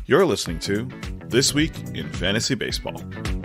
You're listening to This Week in Fantasy Baseball.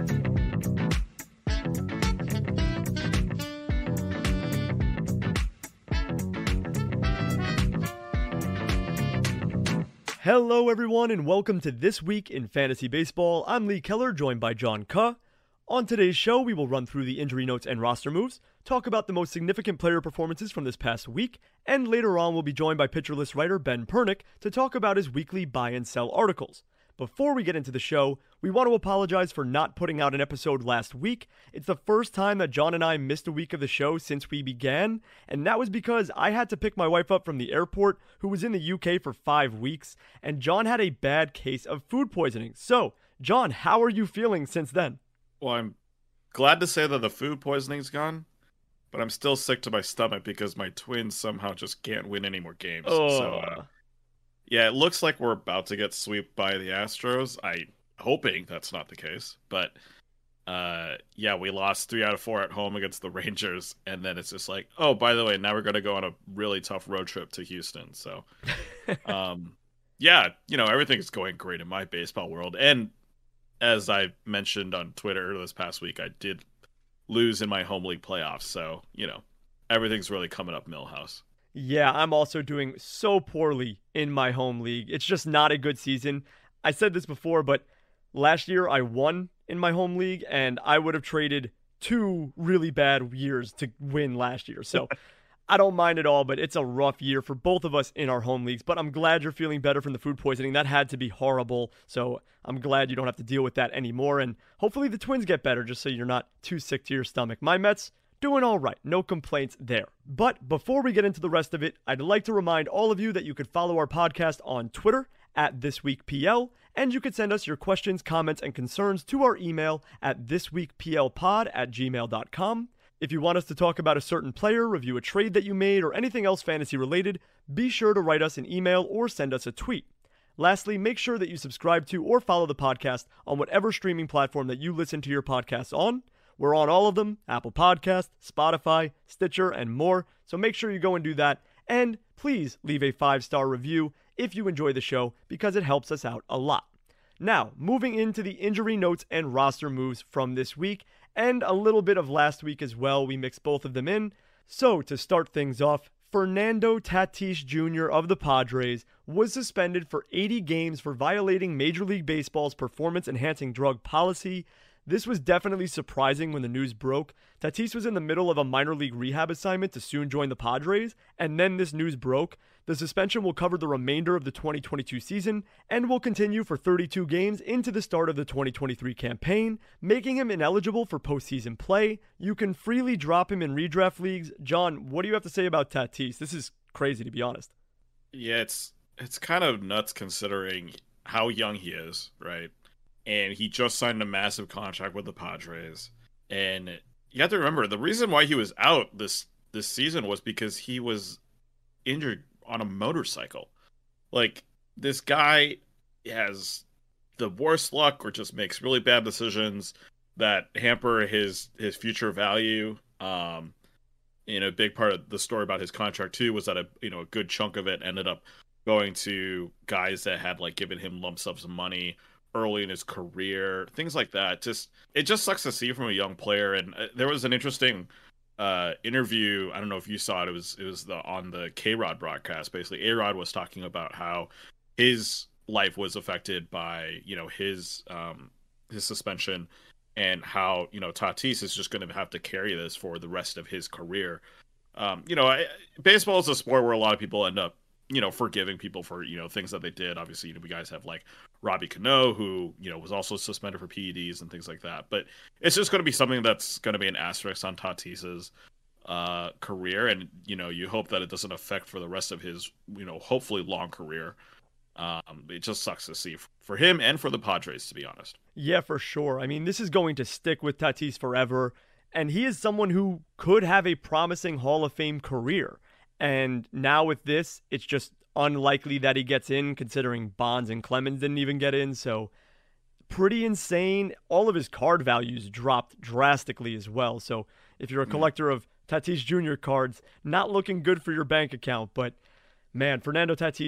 Hello everyone and welcome to This Week in Fantasy Baseball. I'm Lee Keller, joined by John Kuh. On today's show, we will run through the injury notes and roster moves, talk about the most significant player performances from this past week, and later on we'll be joined by Pitcher List writer Ben Pernick to talk about his weekly buy and sell articles. Before we get into the show, we want to apologize for not putting out an episode last week. It's the first time that John and I missed a week of the show since we began, and that was because I had to pick my wife up from the airport, who was in the UK for 5 weeks, and John had a bad case of food poisoning. So, John, how are you feeling since then? Well, I'm glad to say that the food poisoning's gone, but I'm still sick to my stomach because my Twins somehow just can't win any more games. Yeah, it looks like we're about to get swept by the Astros. I'm hoping that's not the case, but we lost 3 out of 4 at home against the Rangers, and then it's just like, oh, by the way, now we're going to go on a really tough road trip to Houston. So, everything is going great in my baseball world, and as I mentioned on Twitter this past week, I did lose in my home league playoffs, so, everything's really coming up Millhouse. Yeah, I'm also doing so poorly in my home league. It's just not a good season. I said this before, but last year I won in my home league, and I would have traded 2 really bad years to win last year. So I don't mind at all, but it's a rough year for both of us in our home leagues. But I'm glad you're feeling better from the food poisoning. That had to be horrible. So I'm glad you don't have to deal with that anymore. And hopefully the Twins get better just so you're not too sick to your stomach. My Mets, doing all right. No complaints there. But before we get into the rest of it, I'd like to remind all of you that you could follow our podcast on Twitter at ThisWeekPL, and you could send us your questions, comments, and concerns to our email at thisweekplpod@gmail.com. If you want us to talk about a certain player, review a trade that you made, or anything else fantasy related, be sure to write us an email or send us a tweet. Lastly, make sure that you subscribe to or follow the podcast on whatever streaming platform that you listen to your podcasts on. We're on all of them: Apple Podcasts, Spotify, Stitcher, and more. So make sure you go and do that. And please leave a 5-star review if you enjoy the show, because it helps us out a lot. Now, moving into the injury notes and roster moves from this week, and a little bit of last week as well. We mixed both of them in. So to start things off, Fernando Tatis Jr. of the Padres was suspended for 80 games for violating Major League Baseball's performance-enhancing drug policy. This was definitely surprising when the news broke. Tatis was in the middle of a minor league rehab assignment to soon join the Padres, and then this news broke. The suspension will cover the remainder of the 2022 season and will continue for 32 games into the start of the 2023 campaign, making him ineligible for postseason play. You can freely drop him in redraft leagues. John, what do you have to say about Tatis? This is crazy, to be honest. Yeah, it's kind of nuts considering how young he is, right? And he just signed a massive contract with the Padres. And you have to remember, the reason why he was out this season was because he was injured on a motorcycle. Like, this guy has the worst luck or just makes really bad decisions that hamper his future value. A big part of the story about his contract too was that a good chunk of it ended up going to guys that had given him lump sums of money early in his career, things like that. It just sucks to see from a young player. And there was an interesting interview. I don't know if you saw it. It was on the K-Rod broadcast. Basically, A-Rod was talking about how his life was affected by his suspension, and how Tatis is just going to have to carry this for the rest of his career. Baseball is a sport where a lot of people end up forgiving people for things that they did. Obviously, we guys have Robbie Cano, who was also suspended for PEDs and things like that. But it's just going to be something that's going to be an asterisk on Tatis's career, and you hope that it doesn't affect for the rest of his hopefully long career. It just sucks to see for him and for the Padres, to be honest. Yeah, for sure. I mean, this is going to stick with Tatis forever, and he is someone who could have a promising Hall of Fame career. And now with this, it's just unlikely that he gets in, considering Bonds and Clemens didn't even get in. So pretty insane. All of his card values dropped drastically as well. So if you're a collector of Tatis Jr. cards, not looking good for your bank account. But man, Fernando Tatis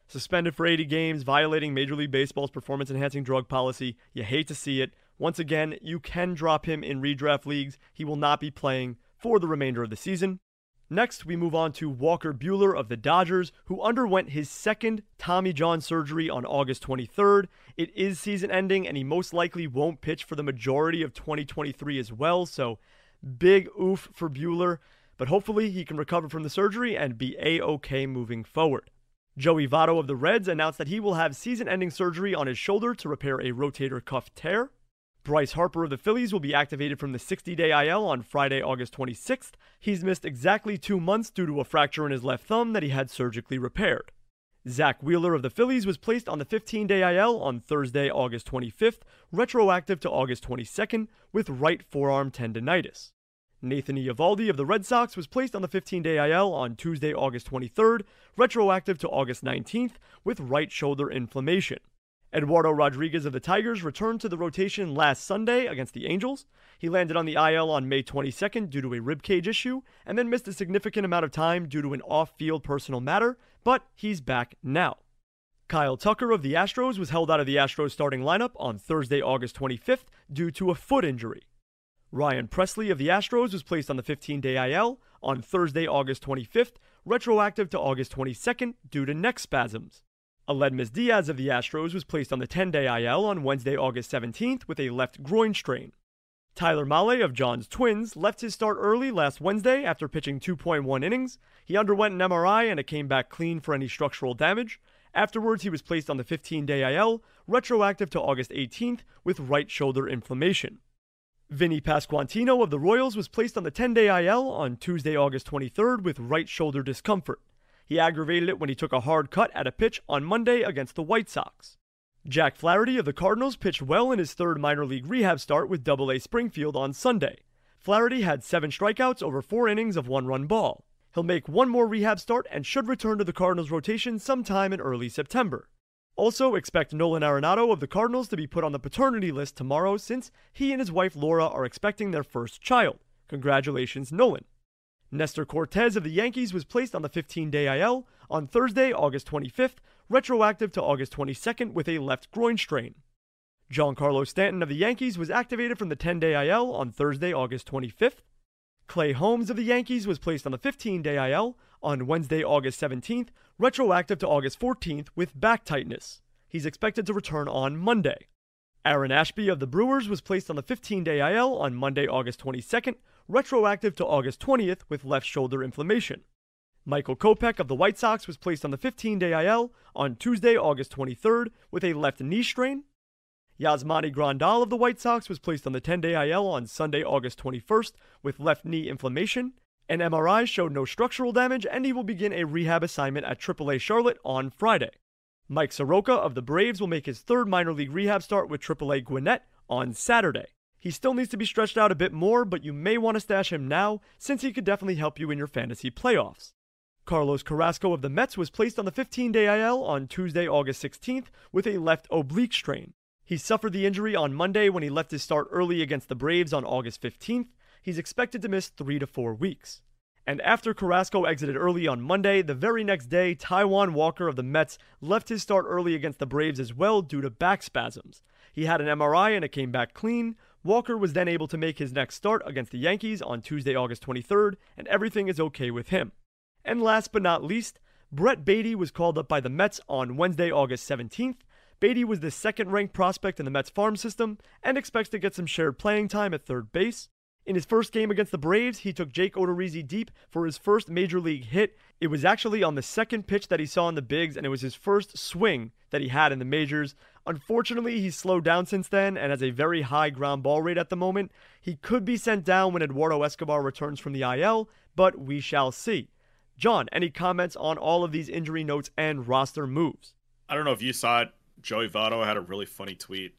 Suspended for 80 games, violating Major League Baseball's performance-enhancing drug policy. You hate to see it. Once again, you can drop him in redraft leagues. He will not be playing for the remainder of the season. Next, we move on to Walker Buehler of the Dodgers, who underwent his second Tommy John surgery on August 23rd. It is season-ending, and he most likely won't pitch for the majority of 2023 as well, so big oof for Buehler, but hopefully he can recover from the surgery and be A-OK moving forward. Joey Votto of the Reds announced that he will have season-ending surgery on his shoulder to repair a rotator cuff tear. Bryce Harper of the Phillies will be activated from the 60-day IL on Friday, August 26th. He's missed exactly 2 months due to a fracture in his left thumb that he had surgically repaired. Zach Wheeler of the Phillies was placed on the 15-day IL on Thursday, August 25th, retroactive to August 22nd, with right forearm tendonitis. Nathan Eovaldi of the Red Sox was placed on the 15-day IL on Tuesday, August 23rd, retroactive to August 19th, with right shoulder inflammation. Eduardo Rodriguez of the Tigers returned to the rotation last Sunday against the Angels. He landed on the IL on May 22nd due to a ribcage issue, and then missed a significant amount of time due to an off-field personal matter, but he's back now. Kyle Tucker of the Astros was held out of the Astros starting lineup on Thursday, August 25th due to a foot injury. Ryan Presley of the Astros was placed on the 15-day IL on Thursday, August 25th, retroactive to August 22nd due to neck spasms. Aledmys Diaz of the Astros was placed on the 10-day IL on Wednesday, August 17th with a left groin strain. Tyler Mahle of John's Twins left his start early last Wednesday after pitching 2.1 innings. He underwent an MRI and it came back clean for any structural damage. Afterwards, he was placed on the 15-day IL, retroactive to August 18th with right shoulder inflammation. Vinny Pasquantino of the Royals was placed on the 10-day IL on Tuesday, August 23rd with right shoulder discomfort. He aggravated it when he took a hard cut at a pitch on Monday against the White Sox. Jack Flaherty of the Cardinals pitched well in his third minor league rehab start with Double-A Springfield on Sunday. Flaherty had 7 strikeouts over 4 innings of 1-run ball. He'll make one more rehab start and should return to the Cardinals rotation sometime in early September. Also, expect Nolan Arenado of the Cardinals to be put on the paternity list tomorrow since he and his wife Laura are expecting their first child. Congratulations, Nolan. Nestor Cortez of the Yankees was placed on the 15-day IL on Thursday, August 25th, retroactive to August 22nd with a left groin strain. Giancarlo Stanton of the Yankees was activated from the 10-day IL on Thursday, August 25th. Clay Holmes of the Yankees was placed on the 15-day IL on Wednesday, August 17th, retroactive to August 14th with back tightness. He's expected to return on Monday. Aaron Ashby of the Brewers was placed on the 15-day IL on Monday, August 22nd, retroactive to August 20th with left shoulder inflammation. Michael Kopech of the White Sox was placed on the 15-day IL on Tuesday, August 23rd with a left knee strain. Yasmani Grandal of the White Sox was placed on the 10-day IL on Sunday, August 21st with left knee inflammation. An MRI showed no structural damage and he will begin a rehab assignment at AAA Charlotte on Friday. Mike Soroka of the Braves will make his third minor league rehab start with AAA Gwinnett on Saturday. He still needs to be stretched out a bit more, but you may want to stash him now since he could definitely help you in your fantasy playoffs. Carlos Carrasco of the Mets was placed on the 15-day IL on Tuesday, August 16th with a left oblique strain. He suffered the injury on Monday when he left his start early against the Braves on August 15th. He's expected to miss 3 to 4 weeks. And after Carrasco exited early on Monday, the very next day, Taijuan Walker of the Mets left his start early against the Braves as well due to back spasms. He had an MRI and it came back clean. Walker was then able to make his next start against the Yankees on Tuesday, August 23rd, and everything is okay with him. And last but not least, Brett Baty was called up by the Mets on Wednesday, August 17th. Baty was the second-ranked prospect in the Mets farm system and expects to get some shared playing time at third base. In his first game against the Braves, he took Jake Odorizzi deep for his first major league hit. It was actually on the second pitch that he saw in the bigs, and it was his first swing that he had in the majors. Unfortunately, he's slowed down since then and has a very high ground ball rate at the moment. He could be sent down when Eduardo Escobar returns from the IL, but we shall see. John, any comments on all of these injury notes and roster moves? I don't know if you saw it. Joey Votto had a really funny tweet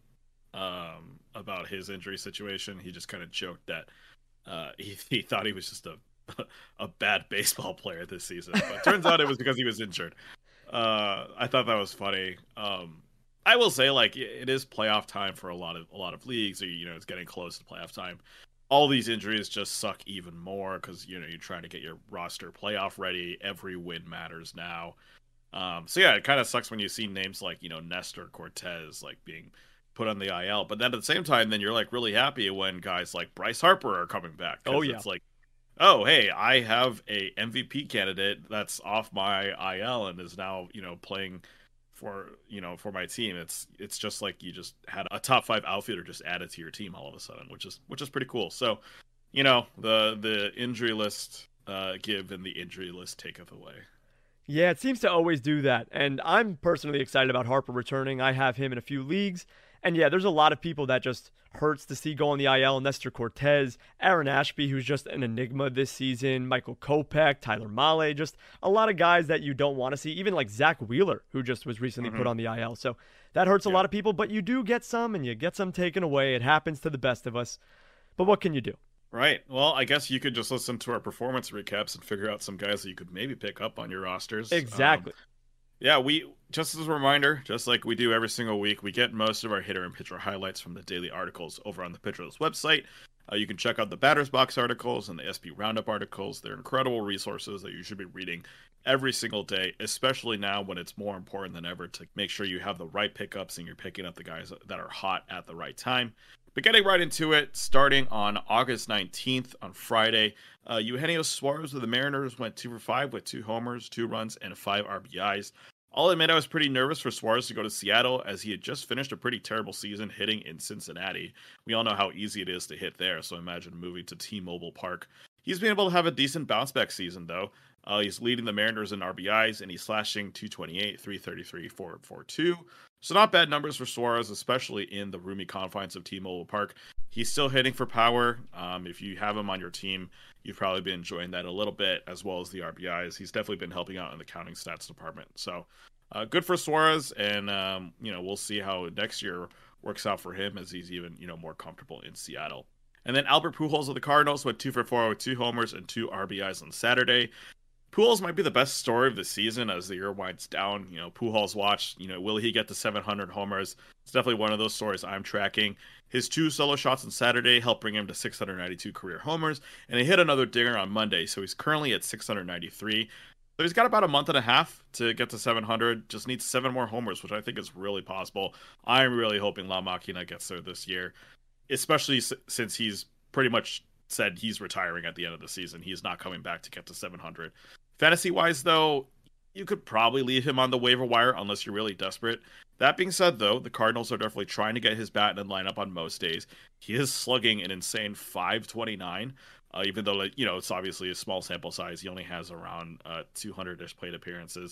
about his injury situation. He just kind of joked that he thought he was just a bad baseball player this season, but it turns out it was because he was injured. I thought that was funny. I will say, like, it is playoff time for a lot of leagues. Or, it's getting close to playoff time. All these injuries just suck even more because you're trying to get your roster playoff ready. Every win matters now. So yeah, it kind of sucks when you see names like, Nestor Cortez like being put on the IL, but then at the same time, then you're like really happy when guys like Bryce Harper are coming back Oh because yeah. it's like, oh hey, I have a MVP candidate that's off my IL and is now playing for my team. It's just like you just had a top five outfielder just added to your team all of a sudden, which is pretty cool. So the injury list give and the injury list taketh away. Yeah, it seems to always do that. And I'm personally excited about Harper returning. I have him in a few leagues. And yeah, there's a lot of people that just hurts to see go on the IL. Nestor Cortez, Aaron Ashby, who's just an enigma this season, Michael Kopech, Tyler Mahle, just a lot of guys that you don't want to see. Even like Zach Wheeler, who just was recently put on the IL. So that hurts a lot of people, but you do get some and you get some taken away. It happens to the best of us. But what can you do? Right. Well, I guess you could just listen to our performance recaps and figure out some guys that you could maybe pick up on your rosters. Exactly. Yeah, we just as a reminder, just like we do every single week, we get most of our hitter and pitcher highlights from the daily articles over on the Pitcher List website. You can check out the Batters Box articles and the SP Roundup articles. They're incredible resources that you should be reading every single day, especially now when it's more important than ever to make sure you have the right pickups and you're picking up the guys that are hot at the right time. But getting right into it, starting on August 19th on Friday, Eugenio Suarez of the Mariners went 2 for 5 with 2 homers, 2 runs, and 5 RBIs. I'll admit I was pretty nervous for Suarez to go to Seattle as he had just finished a pretty terrible season hitting in Cincinnati. We all know how easy it is to hit there, so imagine moving to T-Mobile Park. He's been able to have a decent bounce-back season, though. He's leading the Mariners in RBIs, and he's slashing 228, 333, 442. So not bad numbers for Suarez, especially in the roomy confines of T-Mobile Park. He's still hitting for power. If you have him on your team, you've probably been enjoying that a little bit, as well as the RBIs. He's definitely been helping out in the counting stats department. So good for Suarez, and we'll see how next year works out for him as he's even more comfortable in Seattle. And then Albert Pujols of the Cardinals went 2 for 4 with 2 homers and 2 RBIs on Saturday. Pujols might be the best story of the season as the year winds down. Pujols watch, will he get to 700 homers? It's definitely one of those stories I'm tracking. His 2 solo shots on Saturday helped bring him to 692 career homers, and he hit another dinger on Monday, so he's currently at 693. So he's got about a month and a half to get to 700. Just needs 7 more homers, which I think is really possible. I'm really hoping La Machina gets there this year, especially since he's pretty much said he's retiring at the end of the season. He's not coming back to get to 700. Fantasy-wise, though, you could probably leave him on the waiver wire unless you're really desperate. That being said, though, the Cardinals are definitely trying to get his bat in lineup on most days. He is slugging an insane 529, even though, it's obviously a small sample size. He only has around 200-ish plate appearances.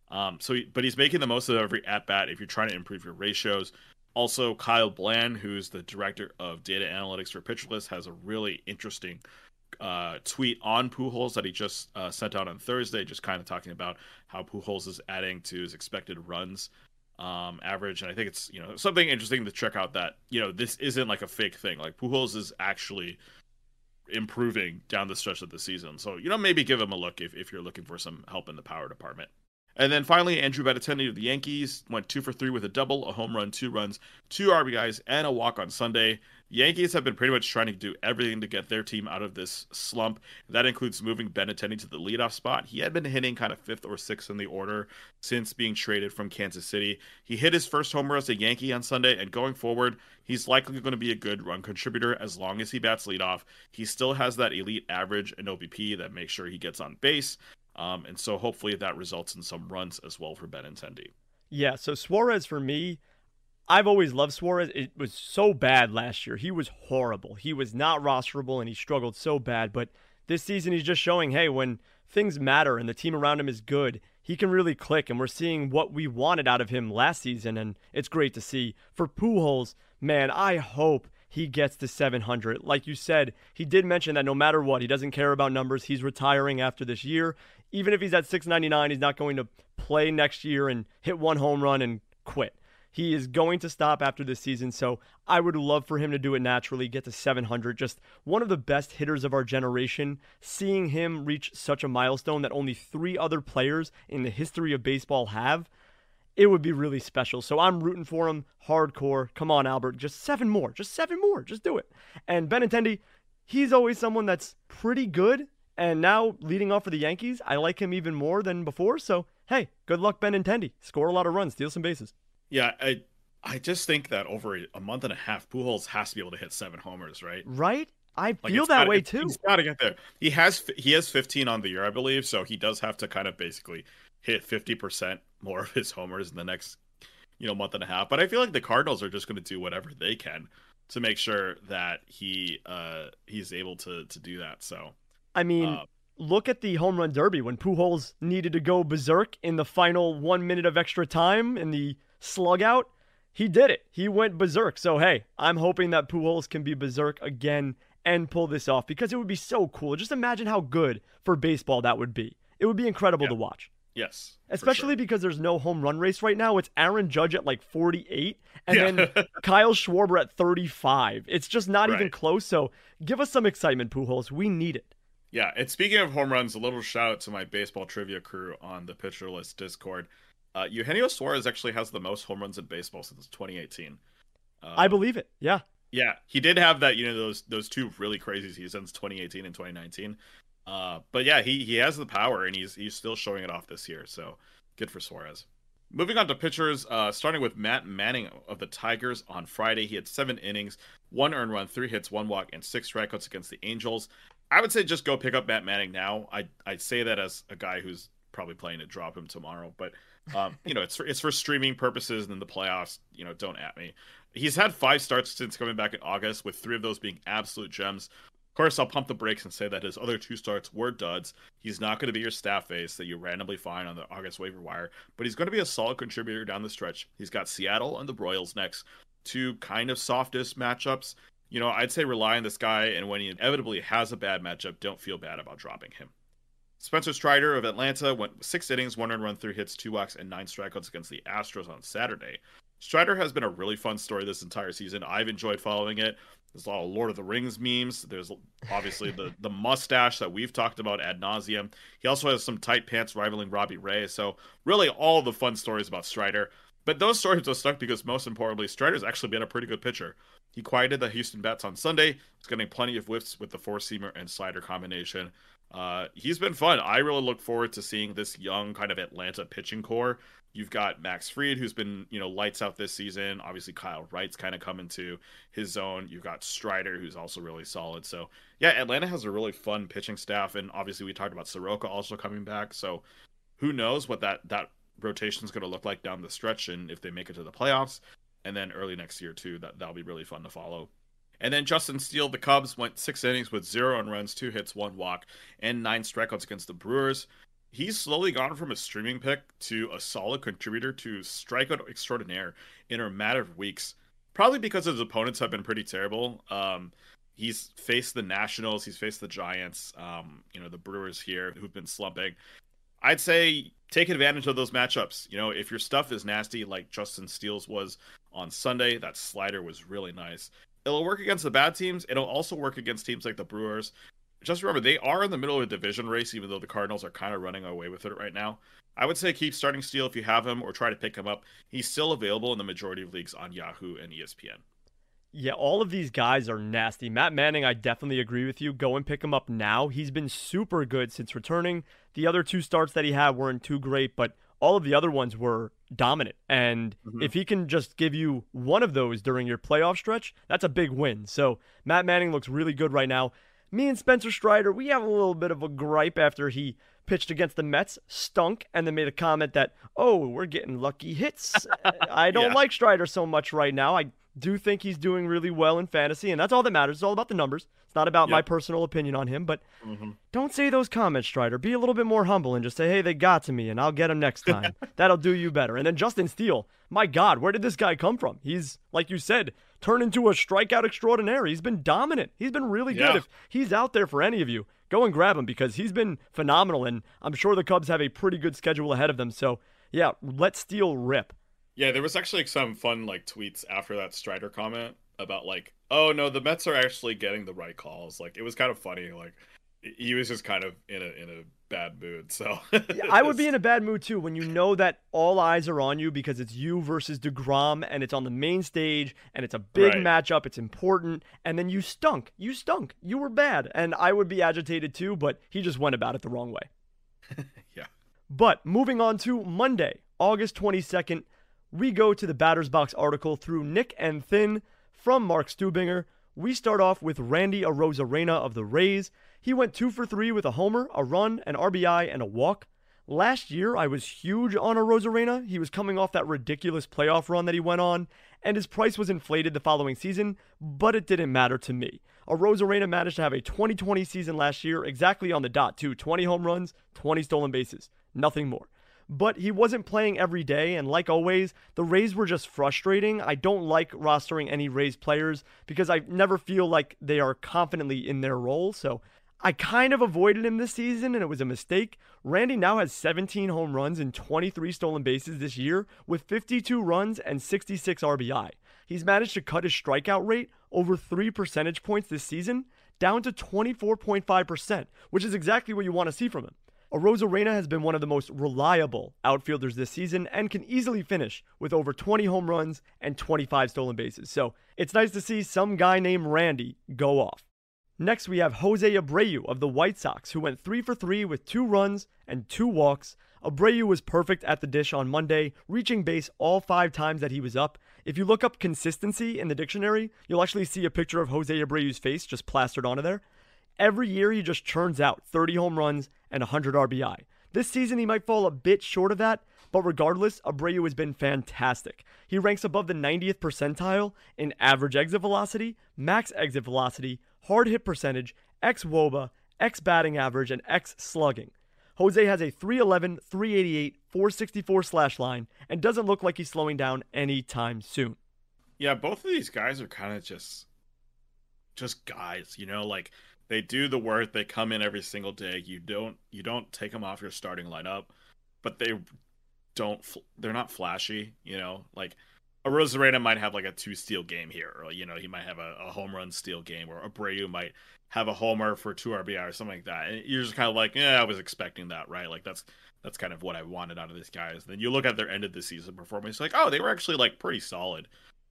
But he's making the most of every at-bat if you're trying to improve your ratios. Also, Kyle Bland, who's the director of data analytics for Pitcher List, has a really interesting tweet on Pujols that he just sent out on Thursday, just kind of talking about how Pujols is adding to his expected runs average. And I think it's, something interesting to check out that, this isn't like a fake thing. Like Pujols is actually improving down the stretch of the season. So, maybe give him a look if you're looking for some help in the power department. And then finally, Andrew Benintendi of the Yankees went 2 for 3 with a double, a home run, 2 runs, 2 RBIs, and a walk on Sunday. The Yankees have been pretty much trying to do everything to get their team out of this slump. That includes moving Benintendi to the leadoff spot. He had been hitting kind of 5th or 6th in the order since being traded from Kansas City. He hit his first homer as a Yankee on Sunday, and going forward, he's likely going to be a good run contributor as long as he bats leadoff. He still has that elite average and OBP that makes sure he gets on base. And so hopefully that results in some runs as well for Benintendi. Yeah, so Suarez for me, I've always loved Suarez. It was so bad last year. He was horrible. He was not rosterable and he struggled so bad. But this season he's just showing, hey, when things matter and the team around him is good, he can really click. And we're seeing what we wanted out of him last season, and it's great to see. For Pujols, man, I hope he gets to 700. Like you said, he did mention that no matter what, he doesn't care about numbers. He's retiring after this year. Even if he's at 699, he's not going to play next year and hit 1 home run and quit. He is going to stop after this season, so I would love for him to do it naturally, get to 700. Just one of the best hitters of our generation. Seeing him reach such a milestone that only 3 other players in the history of baseball have, it would be really special. So I'm rooting for him hardcore. Come on, Albert. Just 7 more. Just 7 more. Just do it. And Benintendi, he's always someone that's pretty good. And now leading off for the Yankees, I like him even more than before. So hey, good luck, Benintendi. Score a lot of runs, steal some bases. Yeah, I just think that over a month and a half, Pujols has to be able to hit 7 homers, right? Right? I Like feel that way too. he's got to get there. He has 15 on the year, I believe, so he does have to kind of basically hit 50% more of his homers in the next, month and a half. But I feel like the Cardinals are just going to do whatever they can to make sure that he's able to do that. So, I mean, look at the home run derby when Pujols needed to go berserk in the final 1 minute of extra time in the slug out. He did it. He went berserk. So, hey, I'm hoping that Pujols can be berserk again and pull this off because it would be so cool. Just imagine how good for baseball that would be. It would be incredible to watch. Yes. Especially because there's no home run race right now. It's Aaron Judge at like 48 and then Kyle Schwarber at 35. It's just not even close. So give us some excitement, Pujols. We need it. Yeah. And speaking of home runs, a little shout out to my baseball trivia crew on the Pitcher List Discord. Eugenio Suarez actually has the most home runs in baseball since 2018. I believe it. Yeah. Yeah, he did have that, those two really crazy seasons, 2018 and 2019. But yeah, he has the power, and he's still showing it off this year. So good for Suarez. Moving on to pitchers, starting with Matt Manning of the Tigers on Friday. He had 7 innings, 1 earned run, 3 hits, 1 walk, and 6 strikeouts against the Angels. I would say just go pick up Matt Manning now. I'd say that as a guy who's probably planning to drop him tomorrow, but it's for streaming purposes and in the playoffs. Don't at me. He's had 5 starts since coming back in August, with 3 of those being absolute gems. Of course, I'll pump the brakes and say that his other 2 starts were duds. He's not going to be your staff ace that you randomly find on the August waiver wire, but he's going to be a solid contributor down the stretch. He's got Seattle and the Royals next, 2 kind of softest matchups. I'd say rely on this guy, and when he inevitably has a bad matchup, don't feel bad about dropping him. Spencer Strider of Atlanta went 6 innings, 1 earned run, 3 hits, 2 walks, and 9 strikeouts against the Astros on Saturday. Strider has been a really fun story this entire season. I've enjoyed following it. There's a lot of Lord of the Rings memes. There's obviously the mustache that we've talked about ad nauseum. He also has some tight pants rivaling Robbie Ray. So really all the fun stories about Strider. But those stories are stuck because, most importantly, Strider's actually been a pretty good pitcher. He quieted the Houston Bats on Sunday. He's getting plenty of whiffs with the 4-seamer and slider combination. He's been fun. I really look forward to seeing this young kind of Atlanta pitching core. You've got Max Fried, who's been, lights out this season. Obviously, Kyle Wright's kind of coming to his zone. You've got Strider, who's also really solid. So, yeah, Atlanta has a really fun pitching staff. And obviously, we talked about Soroka also coming back. So, who knows what that rotation is going to look like down the stretch, and if they make it to the playoffs. And then early next year, too. That'll be really fun to follow. And then Justin Steele, the Cubs, went 6 innings with 0 earned runs, 2 hits, 1 walk, and 9 strikeouts against the Brewers. He's slowly gone from a streaming pick to a solid contributor to strikeout extraordinaire in a matter of weeks. Probably because his opponents have been pretty terrible. He's faced the Nationals, he's faced the Giants, the Brewers here who've been slumping. I'd say take advantage of those matchups. If your stuff is nasty like Justin Steele's was on Sunday, that slider was really nice. It'll work against the bad teams. It'll also work against teams like the Brewers. Just remember, they are in the middle of a division race, even though the Cardinals are kind of running away with it right now. I would say keep starting Steele if you have him, or try to pick him up. He's still available in the majority of leagues on Yahoo and ESPN. Yeah, all of these guys are nasty. Matt Manning, I definitely agree with you. Go and pick him up now. He's been super good since returning. The other 2 starts that he had weren't too great, but all of the other ones were dominant. And if he can just give you one of those during your playoff stretch, that's a big win. So Matt Manning looks really good right now. Me and Spencer Strider, we have a little bit of a gripe after he pitched against the Mets, stunk, and then made a comment that, we're getting lucky hits. I don't like Strider so much right now. I do think he's doing really well in fantasy, and that's all that matters. It's all about the numbers. It's not about my personal opinion on him, but don't say those comments, Strider. Be a little bit more humble and just say, hey, they got to me, and I'll get them next time. That'll do you better. And then Justin Steele, my God, where did this guy come from? He's, like you said, turned into a strikeout extraordinaire. He's been dominant. He's been really good. If he's out there for any of you, go and grab him because he's been phenomenal, and I'm sure the Cubs have a pretty good schedule ahead of them. So, yeah, let Steele rip. Yeah, there was actually some fun tweets after that Strider comment about oh no, the Mets are actually getting the right calls. It was kind of funny. He was just kind of in a bad mood. So I would be in a bad mood too when you know that all eyes are on you because it's you versus DeGrom and it's on the main stage and it's a big matchup. It's important. And then you stunk. You were bad. And I would be agitated too, but he just went about it the wrong way. Yeah. But moving on to Monday, August 22nd, we go to the Batter's Box article through Nick and Thin from Mark Stubinger. We start off with Randy Arozarena of the Rays. He went 2 for 3 with a homer, a run, an RBI, and a walk. Last year, I was huge on Arozarena. He was coming off that ridiculous playoff run that he went on, and his price was inflated the following season, but it didn't matter to me. Arozarena managed to have a 2020 season last year, exactly on the dot, too. 20 home runs, 20 stolen bases. Nothing more. But he wasn't playing every day, and like always, the Rays were just frustrating. I don't like rostering any Rays players because I never feel like they are confidently in their role, so I kind of avoided him this season, and it was a mistake. Randy now has 17 home runs and 23 stolen bases this year with 52 runs and 66 RBI. He's managed to cut his strikeout rate over 3 percentage points this season, down to 24.5%, which is exactly what you want to see from him. Arozarena has been one of the most reliable outfielders this season and can easily finish with over 20 home runs and 25 stolen bases. So it's nice to see some guy named Randy go off. Next, we have Jose Abreu of the White Sox, who went 3 for 3 with 2 runs and 2 walks. Abreu was perfect at the dish on Monday, reaching base all 5 times that he was up. If you look up consistency in the dictionary, you'll actually see a picture of Jose Abreu's face just plastered onto there. Every year, he just churns out 30 home runs and 100 RBI. This season, he might fall a bit short of that, but regardless, Abreu has been fantastic. He ranks above the 90th percentile in average exit velocity, max exit velocity, hard hit percentage, xWOBA, x-batting average, and x-slugging. Jose has a 311, 388, 464 slash line and doesn't look like he's slowing down anytime soon. Yeah, both of these guys are kind of just guys, like they do the work, they come in every single day. You don't take them off your starting lineup, but they're not flashy, like Arozarena might have like a 2-steal game here, or he might have a home run steal game, or Abreu might have a homer for 2 RBI or something like that. And you're just kind of like, yeah, I was expecting that, right? Like that's kind of what I wanted out of these guys. Then you look at their end of the season performance, like, oh, they were actually like pretty solid.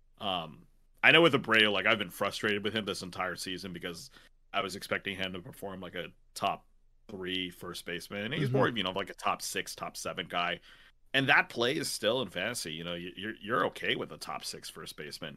I know with Abreu, like I've been frustrated with him this entire season because I was expecting him to perform like a top 3 first baseman. And he's more, like a top 6, top 7 guy. And that play is still in fantasy. You're okay with a top 6 first baseman.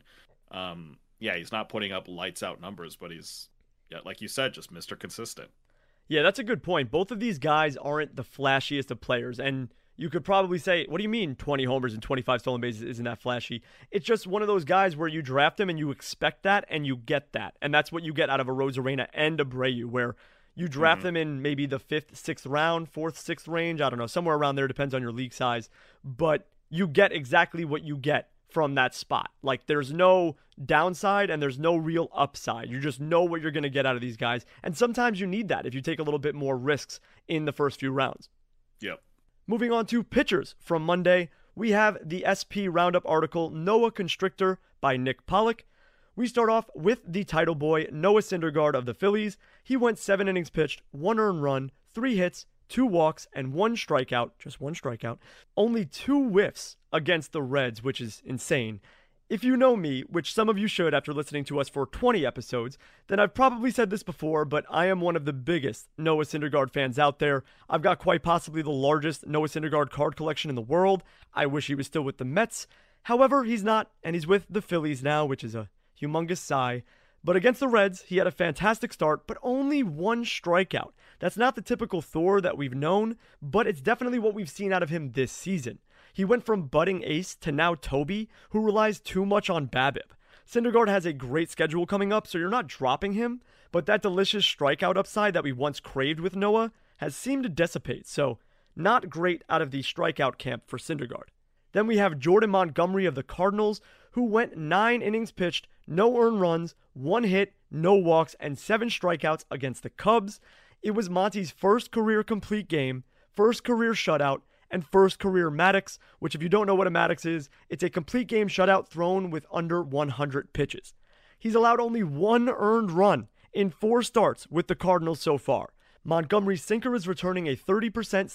Yeah, he's not putting up lights out numbers, but he's, like you said, just Mr. Consistent. Yeah, that's a good point. Both of these guys aren't the flashiest of players, and you could probably say, what do you mean 20 homers and 25 stolen bases isn't that flashy? It's just one of those guys where you draft him and you expect that and you get that. And that's what you get out of Arozarena and Abreu, where you draft them in maybe the 5th, 6th round, 4th, 6th range. I don't know, somewhere around there, depends on your league size. But you get exactly what you get from that spot. Like, there's no downside and there's no real upside. You just know what you're going to get out of these guys. And sometimes you need that if you take a little bit more risks in the first few rounds. Yep. Moving on to pitchers from Monday, we have the SP Roundup article, Noah Constrictor by Nick Pollock. We start off with the title boy, Noah Syndergaard of the Phillies. He went 7 innings pitched, 1 earned run, 3 hits, 2 walks, and 1 strikeout, just 1 strikeout, only 2 whiffs against the Reds, which is insane. If you know me, which some of you should after listening to us for 20 episodes, then I've probably said this before, but I am one of the biggest Noah Syndergaard fans out there. I've got quite possibly the largest Noah Syndergaard card collection in the world. I wish he was still with the Mets. However, he's not, and he's with the Phillies now, which is a humongous sigh. But against the Reds, he had a fantastic start, but only 1 strikeout. That's not the typical Thor that we've known, but it's definitely what we've seen out of him this season. He went from budding ace to now Toby, who relies too much on BABIP. Syndergaard has a great schedule coming up, so you're not dropping him, but that delicious strikeout upside that we once craved with Noah has seemed to dissipate, so not great out of the strikeout camp for Syndergaard. Then we have Jordan Montgomery of the Cardinals, who went 9 innings pitched, no earned runs, 1 hit, no walks, and 7 strikeouts against the Cubs. It was Monty's first career complete game, first career shutout, and first career Maddox, which if you don't know what a Maddox is, it's a complete game shutout thrown with under 100 pitches. He's allowed only 1 earned run in 4 starts with the Cardinals so far. Montgomery's sinker is returning a 30%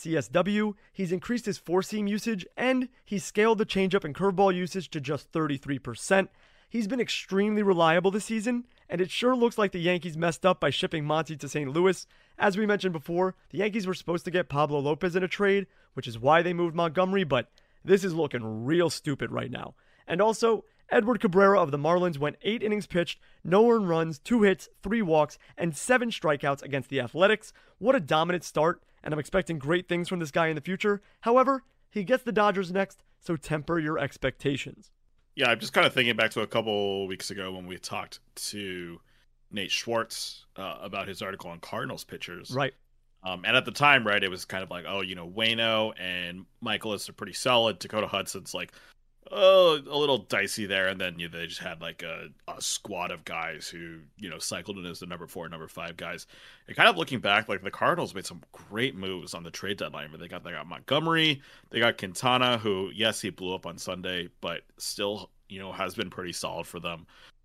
CSW, he's increased his 4-seam usage, and he's scaled the changeup and curveball usage to just 33%. He's been extremely reliable this season, and it sure looks like the Yankees messed up by shipping Monty to St. Louis. As we mentioned before, the Yankees were supposed to get Pablo Lopez in a trade, which is why they moved Montgomery, but this is looking real stupid right now. And also, Edward Cabrera of the Marlins went 8 innings pitched, no earned runs, 2 hits, 3 walks, and 7 strikeouts against the Athletics. What a dominant start, and I'm expecting great things from this guy in the future. However, he gets the Dodgers next, so temper your expectations. Yeah, I'm just kind of thinking back to a couple weeks ago when we talked to Nate Schwartz about his article on Cardinals pitchers. Right. And at the time, right, it was kind of like, oh, Waino and Michaelis are pretty solid. Dakota Hudson's like, oh, a little dicey there. And then they just had like a squad of guys who, cycled in as the number 4, number 5 guys. And kind of looking back, like the Cardinals made some great moves on the trade deadline. Where they got Montgomery, they got Quintana, who, yes, he blew up on Sunday, but still, has been pretty solid for them.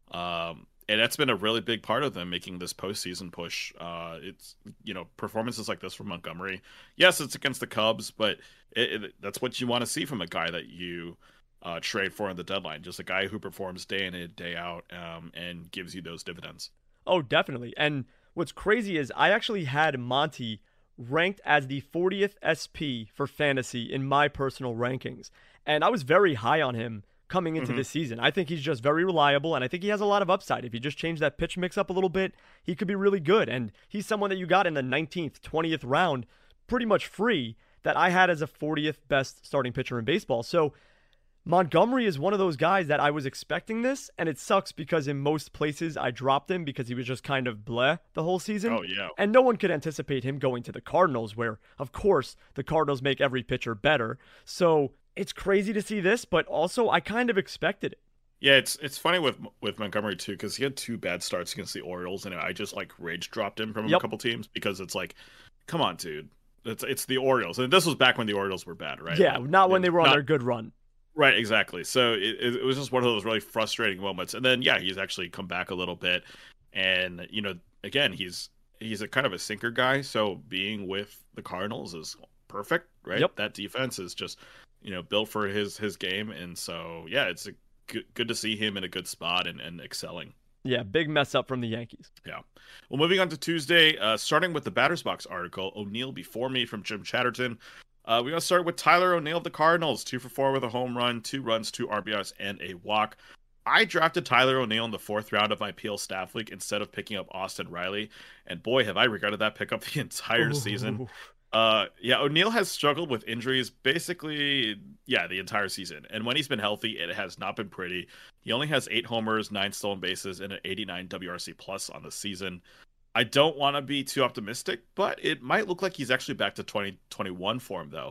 And that's been a really big part of them making this postseason push. It's, performances like this from Montgomery. Yes, it's against the Cubs, but that's what you want to see from a guy that you trade for in the deadline. Just a guy who performs day in and day out and gives you those dividends. Oh, definitely. And what's crazy is I actually had Monty ranked as the 40th SP for fantasy in my personal rankings. And I was very high on him coming into this season. I think he's just very reliable, and I think he has a lot of upside. If you just change that pitch mix up a little bit, he could be really good. And he's someone that you got in the 19th, 20th round pretty much free that I had as a 40th best starting pitcher in baseball. So Montgomery is one of those guys that I was expecting this, and it sucks because in most places I dropped him because he was just kind of bleh the whole season. Oh, yeah. And no one could anticipate him going to the Cardinals, where, of course, the Cardinals make every pitcher better. So it's crazy to see this, but also I kind of expected it. Yeah, it's funny with Montgomery too, because he had 2 bad starts against the Orioles, and I just like rage dropped him from a couple teams because it's like, come on, dude, it's the Orioles, and this was back when the Orioles were bad, right? Yeah, not when they were on their good run. Right, exactly. So it was just one of those really frustrating moments, and then he's actually come back a little bit, and again he's a kind of a sinker guy, so being with the Cardinals is perfect, right? Yep. That defense is just built for his game, and so it's good to see him in a good spot and excelling. Yeah, big mess up from the Yankees. Yeah. Well, moving on to Tuesday, starting with the Batter's Box article, O'Neill Before Me from Jim Chatterton. We're going to start with Tyler O'Neill of the Cardinals, 2 for 4 with a home run, 2 runs, 2 RBIs, and a walk. I drafted Tyler O'Neill in the 4th round of my PL Staff League instead of picking up Austin Riley, and boy, have I regretted that pickup the entire season. O'Neill has struggled with injuries basically, the entire season. And when he's been healthy, it has not been pretty. He only has 8 homers, 9 stolen bases, and an 89 WRC plus on the season. I don't want to be too optimistic, but it might look like he's actually back to 2021 form, though.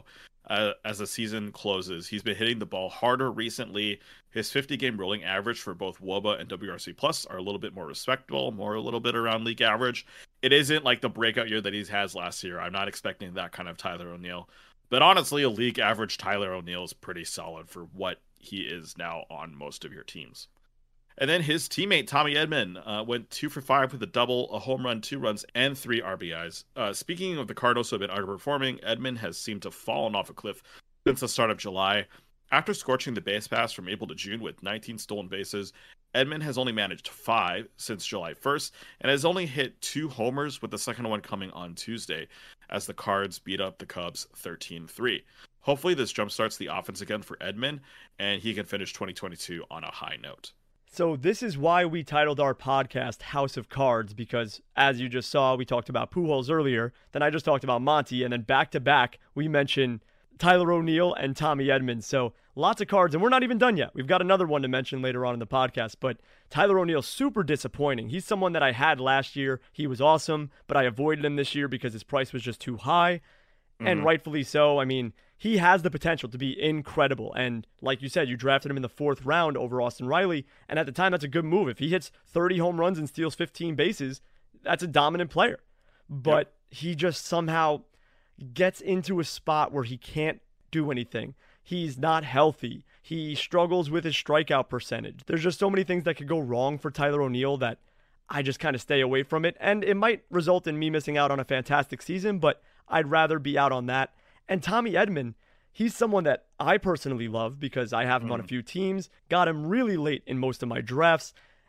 As the season closes, he's been hitting the ball harder recently. His 50-game rolling average for both WOBA and WRC Plus are a little bit more respectable, a little bit around league average. It isn't like the breakout year that he has last year. I'm not expecting that kind of Tyler O'Neill. But honestly, a league average Tyler O'Neill is pretty solid for what he is now on most of your teams. And then his teammate, Tommy Edman, went 2 for 5 with a double, a home run, 2 runs, and 3 RBIs. Speaking of the Cardinals who have been underperforming, Edman has seemed to have fallen off a cliff since the start of July. After scorching the base pass from April to June with 19 stolen bases, Edman has only managed 5 since July 1st and has only hit 2 homers, with the second one coming on Tuesday as the Cards beat up the Cubs 13-3. Hopefully this jumpstarts the offense again for Edman, and he can finish 2022 on a high note. So this is why we titled our podcast House of Cards, because as you just saw, we talked about Pujols earlier, then I just talked about Monty, and then back to back, we mentioned Tyler O'Neill and Tommy Edman. So lots of cards, and we're not even done yet. We've got another one to mention later on in the podcast, but Tyler O'Neill, super disappointing. He's someone that I had last year. He was awesome, but I avoided him this year because his price was just too high, and rightfully so. I mean, he has the potential to be incredible. And like you said, you drafted him in the 4th round over Austin Riley. And at the time, that's a good move. If he hits 30 home runs and steals 15 bases, that's a dominant player. But he just somehow gets into a spot where he can't do anything. He's not healthy. He struggles with his strikeout percentage. There's just so many things that could go wrong for Tyler O'Neill that I just kind of stay away from it. And it might result in me missing out on a fantastic season, but I'd rather be out on that. And Tommy Edman, he's someone that I personally love because I have him on a few teams, got him really late in most of my drafts,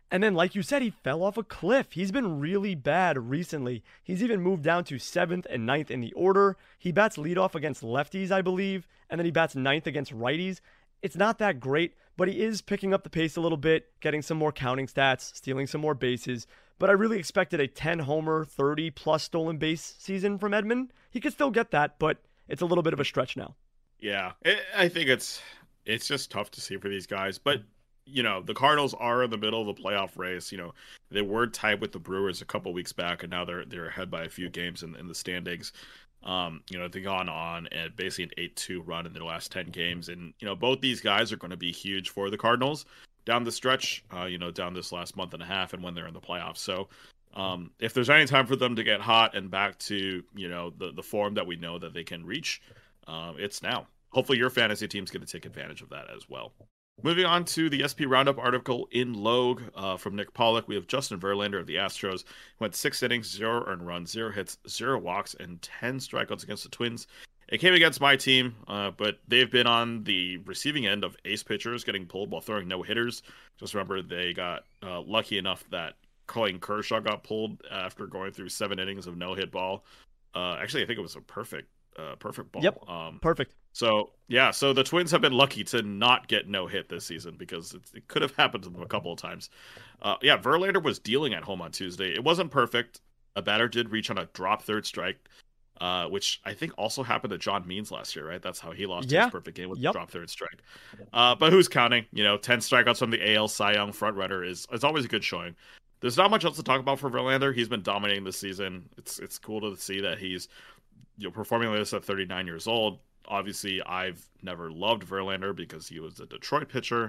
And then, like you said, he fell off a cliff. He's been really bad recently. He's even moved down to 7th and 9th in the order. He bats leadoff against lefties, I believe, and then he bats 9th against righties. It's not that great, but he is picking up the pace a little bit, getting some more counting stats, stealing some more bases. But I really expected a 10-homer, 30-plus stolen base season from Edman. He could still get that, but it's a little bit of a stretch now. Yeah, I think it's just tough to see for these guys. But, the Cardinals are in the middle of the playoff race. They were tied with the Brewers a couple weeks back, and now they're ahead by a few games in the standings. They've gone on and basically an 8-2 run in their last 10 games. And, both these guys are going to be huge for the Cardinals down the stretch, down this last month and a half and when they're in the playoffs. So if there's any time for them to get hot and back to, the form that we know that they can reach, it's now. Hopefully your fantasy team's going to take advantage of that as well. Moving on to the SP Roundup article in Logue from Nick Pollock, we have Justin Verlander of the Astros. Went 6 innings, 0 earned runs, 0 hits, 0 walks, and 10 strikeouts against the Twins. It came against my team, but they've been on the receiving end of ace pitchers getting pulled while throwing no-hitters. Just remember they got lucky enough that Clayton Kershaw got pulled after going through 7 innings of no-hit ball. Actually, I think it was a perfect ball. Yep, perfect. So the Twins have been lucky to not get no hit this season because it could have happened to them a couple of times. Verlander was dealing at home on Tuesday. It wasn't perfect. A batter did reach on a drop third strike, which I think also happened to John Means last year, right? That's how he lost his perfect game with the drop third strike. But who's counting? 10 strikeouts from the AL Cy Young frontrunner is always a good showing. There's not much else to talk about for Verlander. He's been dominating this season. It's cool to see that he's performing like this at 39 years old. Obviously, I've never loved Verlander because he was a Detroit pitcher,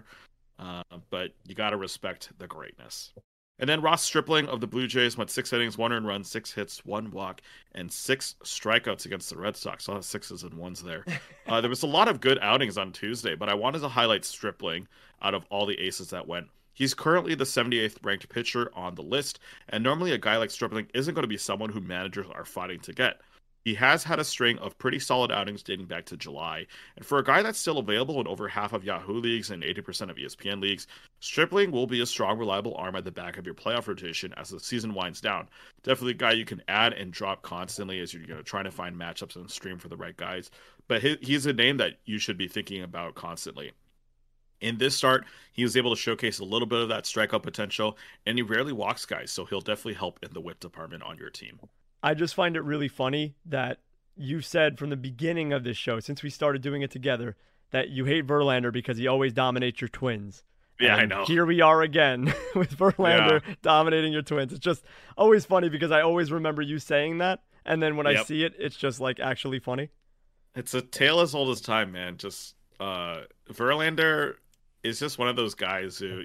but you got to respect the greatness. And then Ross Stripling of the Blue Jays went 6 innings, 1 earned run, 6 hits, 1 walk, and 6 strikeouts against the Red Sox. A lot of 6s and 1s there. There was a lot of good outings on Tuesday, but I wanted to highlight Stripling out of all the aces that went. He's currently the 78th ranked pitcher on the list, and normally a guy like Stripling isn't going to be someone who managers are fighting to get. He has had a string of pretty solid outings dating back to July, and for a guy that's still available in over half of Yahoo leagues and 80% of ESPN leagues, Stripling will be a strong, reliable arm at the back of your playoff rotation as the season winds down. Definitely a guy you can add and drop constantly as you're trying to find matchups and stream for the right guys, but he's a name that you should be thinking about constantly. In this start, he was able to showcase a little bit of that strikeout potential, and he rarely walks guys, so he'll definitely help in the whip department on your team. I just find it really funny that you said from the beginning of this show, since we started doing it together, that you hate Verlander because he always dominates your Twins. Yeah, and I know. Here we are again with Verlander dominating your Twins. It's just always funny because I always remember you saying that, and then when I see it, it's just like actually funny. It's a tale as old as time, man. Just Verlander is just one of those guys who,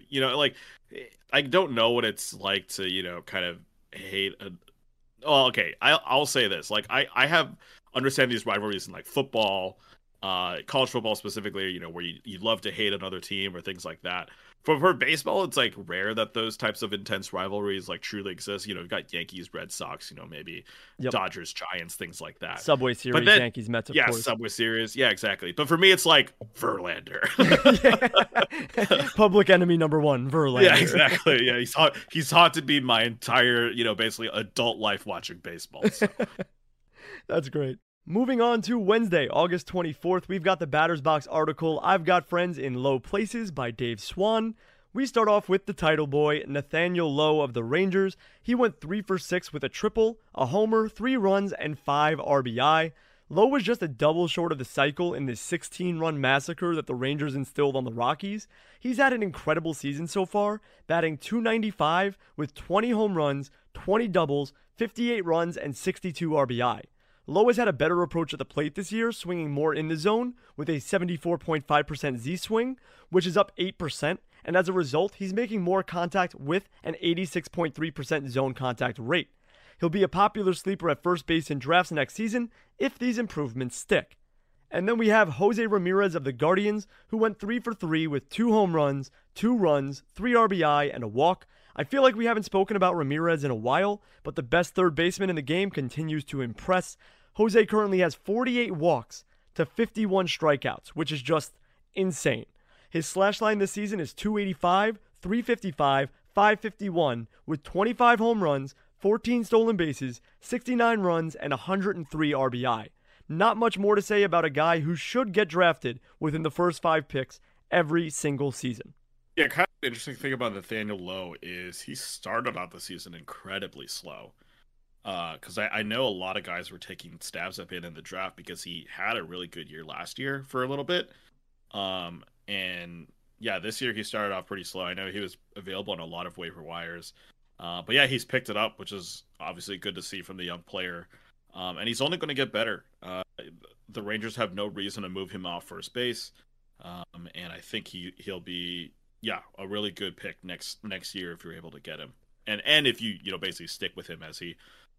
I don't know what it's like to, kind of hate a... Oh, okay. I'll say this. Like, I have understand these rivalries in like football, college football specifically, where you love to hate another team or things like that. For baseball, it's like rare that those types of intense rivalries like truly exist. You've got Yankees, Red Sox, maybe Dodgers, Giants, things like that. Subway Series, then, Yankees, Mets, of course. Subway Series. Yeah, exactly. But for me, it's like Verlander. Public enemy number 1, Verlander. Yeah, exactly. Yeah, he's haunted me my entire, basically adult life watching baseball. So. That's great. Moving on to Wednesday, August 24th, we've got the Batter's Box article, I've Got Friends in Low Places by Dave Swan. We start off with the title boy, Nathaniel Lowe of the Rangers. He went 3 for 6 with a triple, a homer, 3 runs, and 5 RBI. Lowe was just a double short of the cycle in this 16-run massacre that the Rangers instilled on the Rockies. He's had an incredible season so far, batting .295 with 20 home runs, 20 doubles, 58 runs, and 62 RBI. Lowe has had a better approach at the plate this year, swinging more in the zone with a 74.5% Z-swing, which is up 8%, and as a result, he's making more contact with an 86.3% zone contact rate. He'll be a popular sleeper at first base in drafts next season if these improvements stick. And then we have Jose Ramirez of the Guardians, who went 3 for 3 with 2 home runs, 2 runs, 3 RBI, and a walk. I feel like we haven't spoken about Ramirez in a while, but the best third baseman in the game continues to impress. Jose currently has 48 walks to 51 strikeouts, which is just insane. His slash line this season is .285, .355, .551 with 25 home runs, 14 stolen bases, 69 runs, and 103 RBI. Not much more to say about a guy who should get drafted within the first 5 picks every single season. Yeah, kind of the interesting thing about Nathaniel Lowe is he started out the season incredibly slow. Because I know a lot of guys were taking stabs at him in the draft because he had a really good year last year for a little bit. And yeah, this year he started off pretty slow. I know he was available on a lot of waiver wires. But yeah, he's picked it up, which is obviously good to see from the young player. And he's only going to get better. The Rangers have no reason to move him off first base. And I think he'll be a really good pick next year if you're able to get him. And if you basically stick with him as he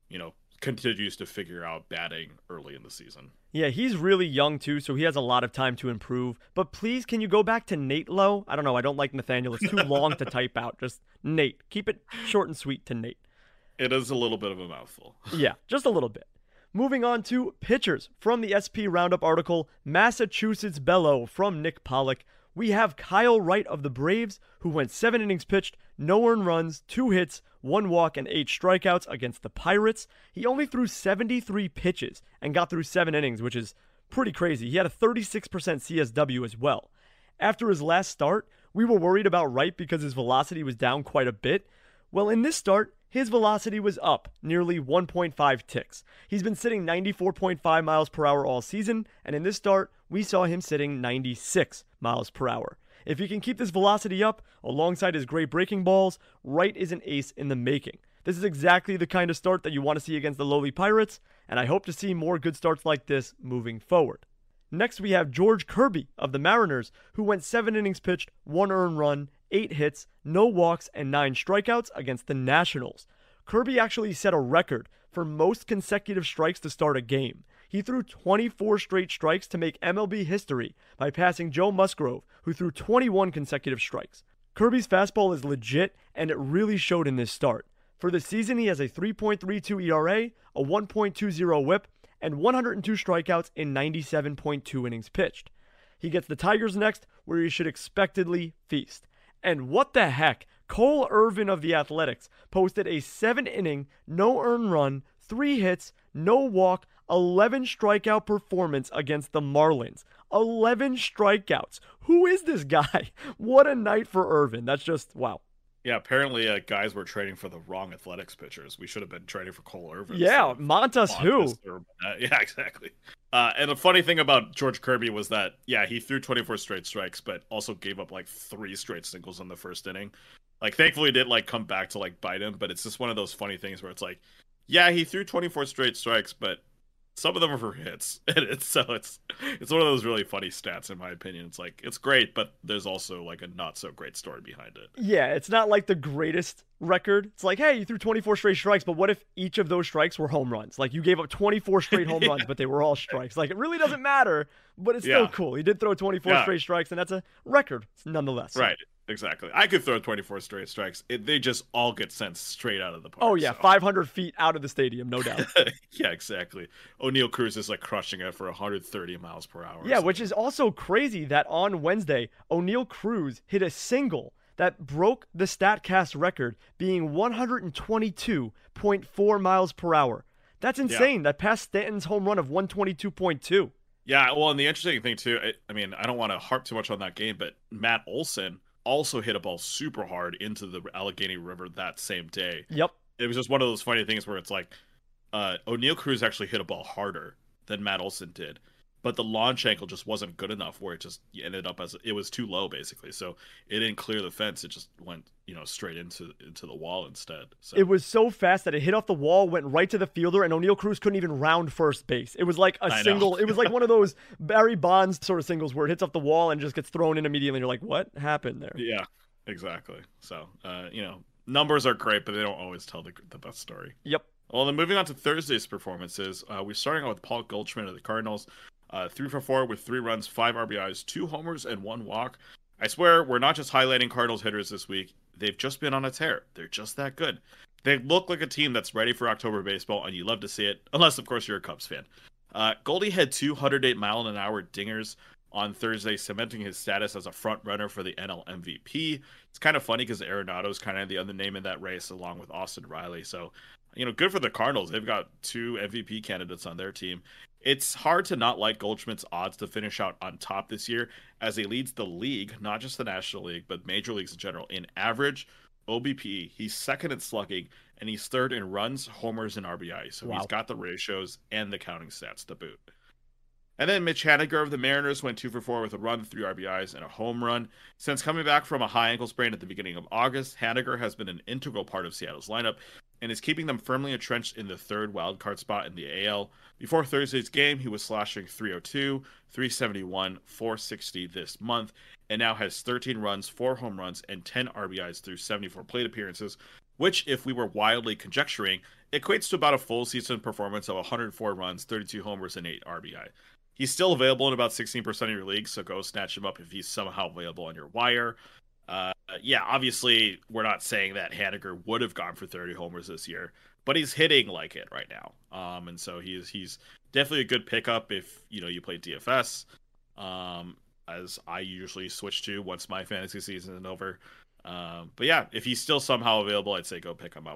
continues to figure out batting early in the season. Yeah, he's really young too, so he has a lot of time to improve. But please, can you go back to Nate Lowe? I don't know, I don't like Nathaniel. It's too long to type out. Just Nate. Keep it short and sweet to Nate. It is a little bit of a mouthful. Yeah, just a little bit. Moving on to pitchers. From the SP Roundup article, Massachusetts Bellow from Nick Pollock. We have Kyle Wright of the Braves, who went 7 innings pitched, no earned runs, 2 hits, 1 walk, and 8 strikeouts against the Pirates. He only threw 73 pitches and got through 7 innings, which is pretty crazy. He had a 36% CSW as well. After his last start, we were worried about Wright because his velocity was down quite a bit. Well, in this start, his velocity was up nearly 1.5 ticks. He's been sitting 94.5 miles per hour all season, and in this start, we saw him sitting 96 miles per hour. If he can keep this velocity up alongside his great breaking balls, Wright is an ace in the making. This is exactly the kind of start that you want to see against the lowly Pirates, and I hope to see more good starts like this moving forward. Next, we have George Kirby of the Mariners, who went 7 innings pitched, 1 earned run, 8 hits, no walks, and 9 strikeouts against the Nationals. Kirby actually set a record for most consecutive strikes to start a game. He threw 24 straight strikes to make MLB history by passing Joe Musgrove, who threw 21 consecutive strikes. Kirby's fastball is legit, and it really showed in this start. For the season, he has a 3.32 ERA, a 1.20 whip, and 102 strikeouts in 97.2 innings pitched. He gets the Tigers next, where he should expectedly feast. And what the heck? Cole Irvin of the Athletics posted a 7-inning, no earned run, 3 hits, no walk, 11 strikeout performance against the Marlins. 11 strikeouts. Who is this guy? What a night for Irvin. That's just, wow. Yeah, apparently guys were trading for the wrong Athletics pitchers. We should have been trading for Cole Irvin. Yeah, Montas who? Yeah, exactly. And the funny thing about George Kirby was that, yeah, he threw 24 straight strikes, but also gave up 3 straight singles in the first inning. Thankfully, it didn't come back to bite him, but it's just one of those funny things where it's yeah, he threw 24 straight strikes, but some of them are for hits. And it's one of those really funny stats, in my opinion. It's great, but there's also a not so great story behind it. Yeah, it's not the greatest record. It's hey, you threw 24 straight strikes, but what if each of those strikes were home runs? You gave up 24 straight home runs, but they were all strikes. It really doesn't matter, but it's still cool. He did throw 24 straight strikes, and that's a record nonetheless. Right. Exactly. I could throw 24 straight strikes. They just all get sent straight out of the park. Oh, yeah. 500 feet out of the stadium, no doubt. Yeah, exactly. O'Neal Cruz is crushing it for 130 miles per hour. Yeah, which is also crazy that on Wednesday, O'Neal Cruz hit a single that broke the StatCast record, being 122.4 miles per hour. That's insane. Yeah. That passed Stanton's home run of 122.2. Yeah, well, and the interesting thing, too, I don't want to harp too much on that game, but Matt Olson also hit a ball super hard into the Allegheny River that same day. Yep. It was just one of those funny things where it's O'Neal Cruz actually hit a ball harder than Matt Olson did, but the launch angle just wasn't good enough where it just ended up it was too low, basically. So it didn't clear the fence. It just went, straight into the wall instead. So it was so fast that it hit off the wall, went right to the fielder, and O'Neal Cruz couldn't even round first base. It was a single. It was one of those Barry Bonds sort of singles where it hits off the wall and just gets thrown in immediately. And you're what happened there? Yeah, exactly. So, numbers are great, but they don't always tell the best story. Yep. Well, then moving on to Thursday's performances, we're starting out with Paul Goldschmidt of the Cardinals. 3 for 4 with 3 runs, 5 RBIs, 2 homers, and 1 walk. I swear, we're not just highlighting Cardinals hitters this week. They've just been on a tear. They're just that good. They look like a team that's ready for October baseball, and you love to see it, unless, of course, you're a Cubs fan. Goldie had 208 mile-an-hour dingers, on Thursday, cementing his status as a front runner for the NL MVP. It's kind of funny because Arenado is kind of the other name in that race, along with Austin Riley. So, good for the Cardinals. They've got 2 MVP candidates on their team. It's hard to not like Goldschmidt's odds to finish out on top this year, as he leads the league, not just the National League, but major leagues in general, in average OBP. He's second in slugging, and he's third in runs, homers, and RBI. So He's got the ratios and the counting stats to boot. And then Mitch Haniger of the Mariners went 2 for 4 with a run, 3 RBIs, and a home run. Since coming back from a high ankle sprain at the beginning of August, Haniger has been an integral part of Seattle's lineup and is keeping them firmly entrenched in the 3rd wildcard spot in the AL. Before Thursday's game, he was slashing .302, .371, .460 this month, and now has 13 runs, 4 home runs, and 10 RBIs through 74 plate appearances, which, if we were wildly conjecturing, equates to about a full season performance of 104 runs, 32 homers, and 8 RBI. He's still available in about 16% of your leagues, so go snatch him up if he's somehow available on your wire. Obviously, we're not saying that Haniger would have gone for 30 homers this year, but he's hitting like it right now. And so he's definitely a good pickup if, you play DFS, as I usually switch to once my fantasy season is over. But yeah, if he's still somehow available, I'd say go pick him up.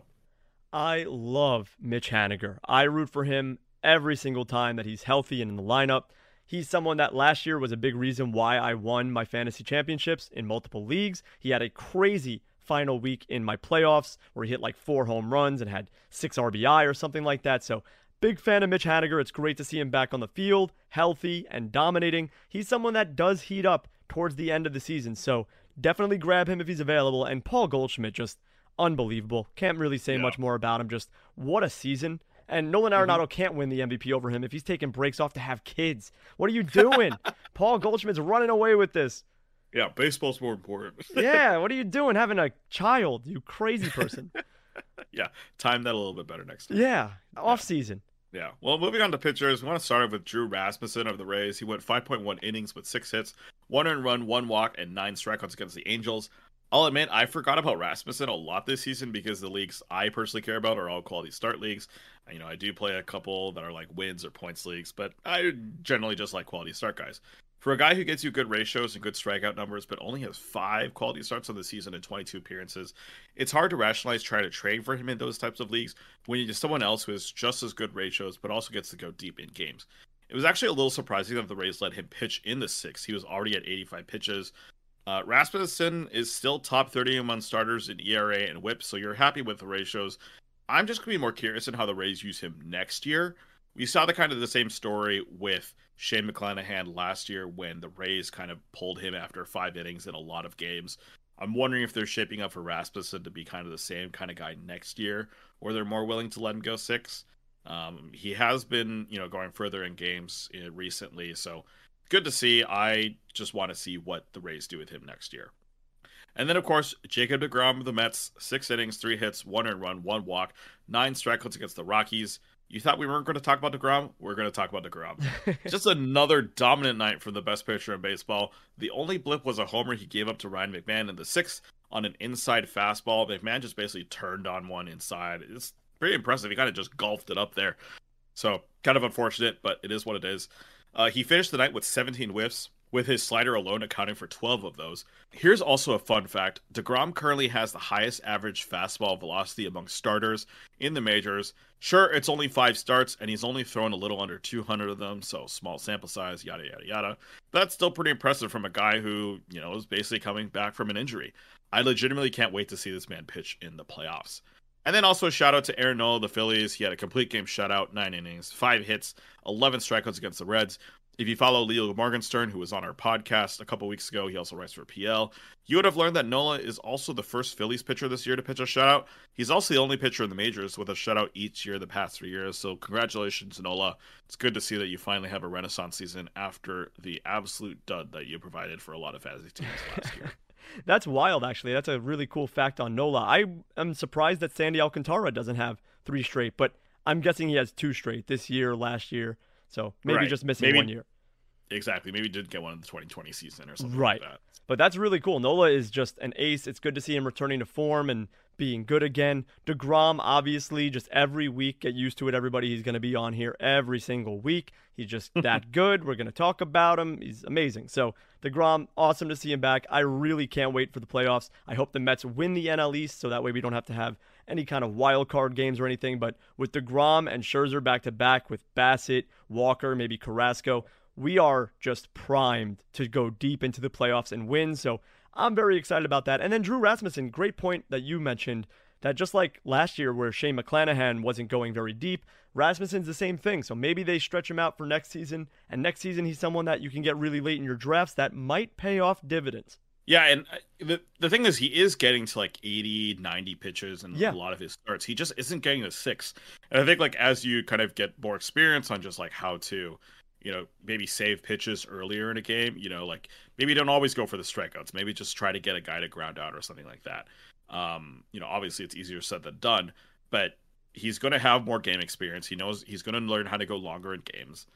I love Mitch Haniger. I root for him every single time that he's healthy and in the lineup. He's someone that last year was a big reason why I won my fantasy championships in multiple leagues. He had a crazy final week in my playoffs where he hit like 4 home runs and had 6 RBI or something like that. So big fan of Mitch Haniger. It's great to see him back on the field, healthy and dominating. He's someone that does heat up towards the end of the season. So definitely grab him if he's available. And Paul Goldschmidt, just unbelievable. Can't really say much more about him. Just what a season. And Nolan Arenado can't win the MVP over him if he's taking breaks off to have kids. What are you doing? Paul Goldschmidt's running away with this. Yeah, baseball's more important. Yeah, what are you doing having a child, you crazy person? Yeah, time that a little bit better next time. Yeah, off season. Yeah, well, moving on to pitchers, we want to start off with Drew Rasmussen of the Rays. He went 5.1 innings with 6 hits, 1 earned run, 1 walk, and 9 strikeouts against the Angels. I'll admit, I forgot about Rasmussen a lot this season because the leagues I personally care about are all quality start leagues. I do play a couple that are like wins or points leagues, but I generally just like quality start guys. For a guy who gets you good ratios and good strikeout numbers, but only has 5 quality starts on the season and 22 appearances, it's hard to rationalize trying to trade for him in those types of leagues when you get someone else who has just as good ratios, but also gets to go deep in games. It was actually a little surprising that the Rays let him pitch in the 6th. He was already at 85 pitches. Rasmussen is still top 30 among starters in ERA and WHIP, so you're happy with the ratios. I'm just going to be more curious in how the Rays use him next year. We saw the same story with Shane McClanahan last year when the Rays kind of pulled him after 5 innings in a lot of games. I'm wondering if they're shaping up for Rasmussen to be kind of the same kind of guy next year, or they're more willing to let him go 6. He has been, going further in games recently, so good to see. I just want to see what the Rays do with him next year. And then, of course, Jacob deGrom of the Mets, 6 innings, 3 hits, 1 earned run, 1 walk, 9 strikeouts against the Rockies. You thought we weren't going to talk about deGrom? We're going to talk about deGrom. Just another dominant night from the best pitcher in baseball. The only blip was a homer he gave up to Ryan McMahon in the 6th on an inside fastball. McMahon just basically turned on one inside. It's pretty impressive. He kind of just golfed it up there. So, kind of unfortunate, but it is what it is. He finished the night with 17 whiffs, with his slider alone accounting for 12 of those. Here's also a fun fact. deGrom currently has the highest average fastball velocity among starters in the majors. Sure, it's only 5 starts, and he's only thrown a little under 200 of them, so small sample size, yada, yada, yada. But that's still pretty impressive from a guy who, is basically coming back from an injury. I legitimately can't wait to see this man pitch in the playoffs. And then also a shout out to Aaron Nola of the Phillies. He had a complete game shutout, 9 innings, 5 hits, 11 strikeouts against the Reds. If you follow Leo Morgenstern, who was on our podcast a couple weeks ago, he also writes for PL, you would have learned that Nola is also the first Phillies pitcher this year to pitch a shutout. He's also the only pitcher in the majors with a shutout each year the past 3 years. So congratulations, Nola. It's good to see that you finally have a renaissance season after the absolute dud that you provided for a lot of fantasy teams last year. That's wild, actually. That's a really cool fact on Nola. I am surprised that Sandy Alcantara doesn't have 3 straight, but I'm guessing he has 2 straight this year, last year. So maybe just missing 1 year. Exactly. Maybe he did get one in the 2020 season or something Right. like that. But that's really cool. Nola is just an ace. It's good to see him returning to form and being good again. DeGrom, obviously, just every week, get used to it, everybody. He's going to be on here every single week. He's just that good. We're going to talk about him. He's amazing. So, DeGrom, awesome to see him back. I really can't wait for the playoffs. I hope the Mets win the NL East so that way we don't have to have any kind of wild card games or anything. But with DeGrom and Scherzer back to back with Bassett, Walker, maybe Carrasco, we are just primed to go deep into the playoffs and win. So I'm very excited about that. And then Drew Rasmussen, great point that you mentioned, that just like last year where Shane McClanahan wasn't going very deep, Rasmussen's the same thing. So maybe they stretch him out for next season. And next season, he's someone that you can get really late in your drafts that might pay off dividends. Yeah, and the thing is, he is getting to like 80, 90 pitches in a lot of his starts. He just isn't getting to 6. And I think like as you kind of get more experience on just like how to, maybe save pitches earlier in a game, like maybe don't always go for the strikeouts. Maybe just try to get a guy to ground out or something like that. Obviously it's easier said than done, but he's going to have more game experience. He knows he's going to learn how to go longer in games.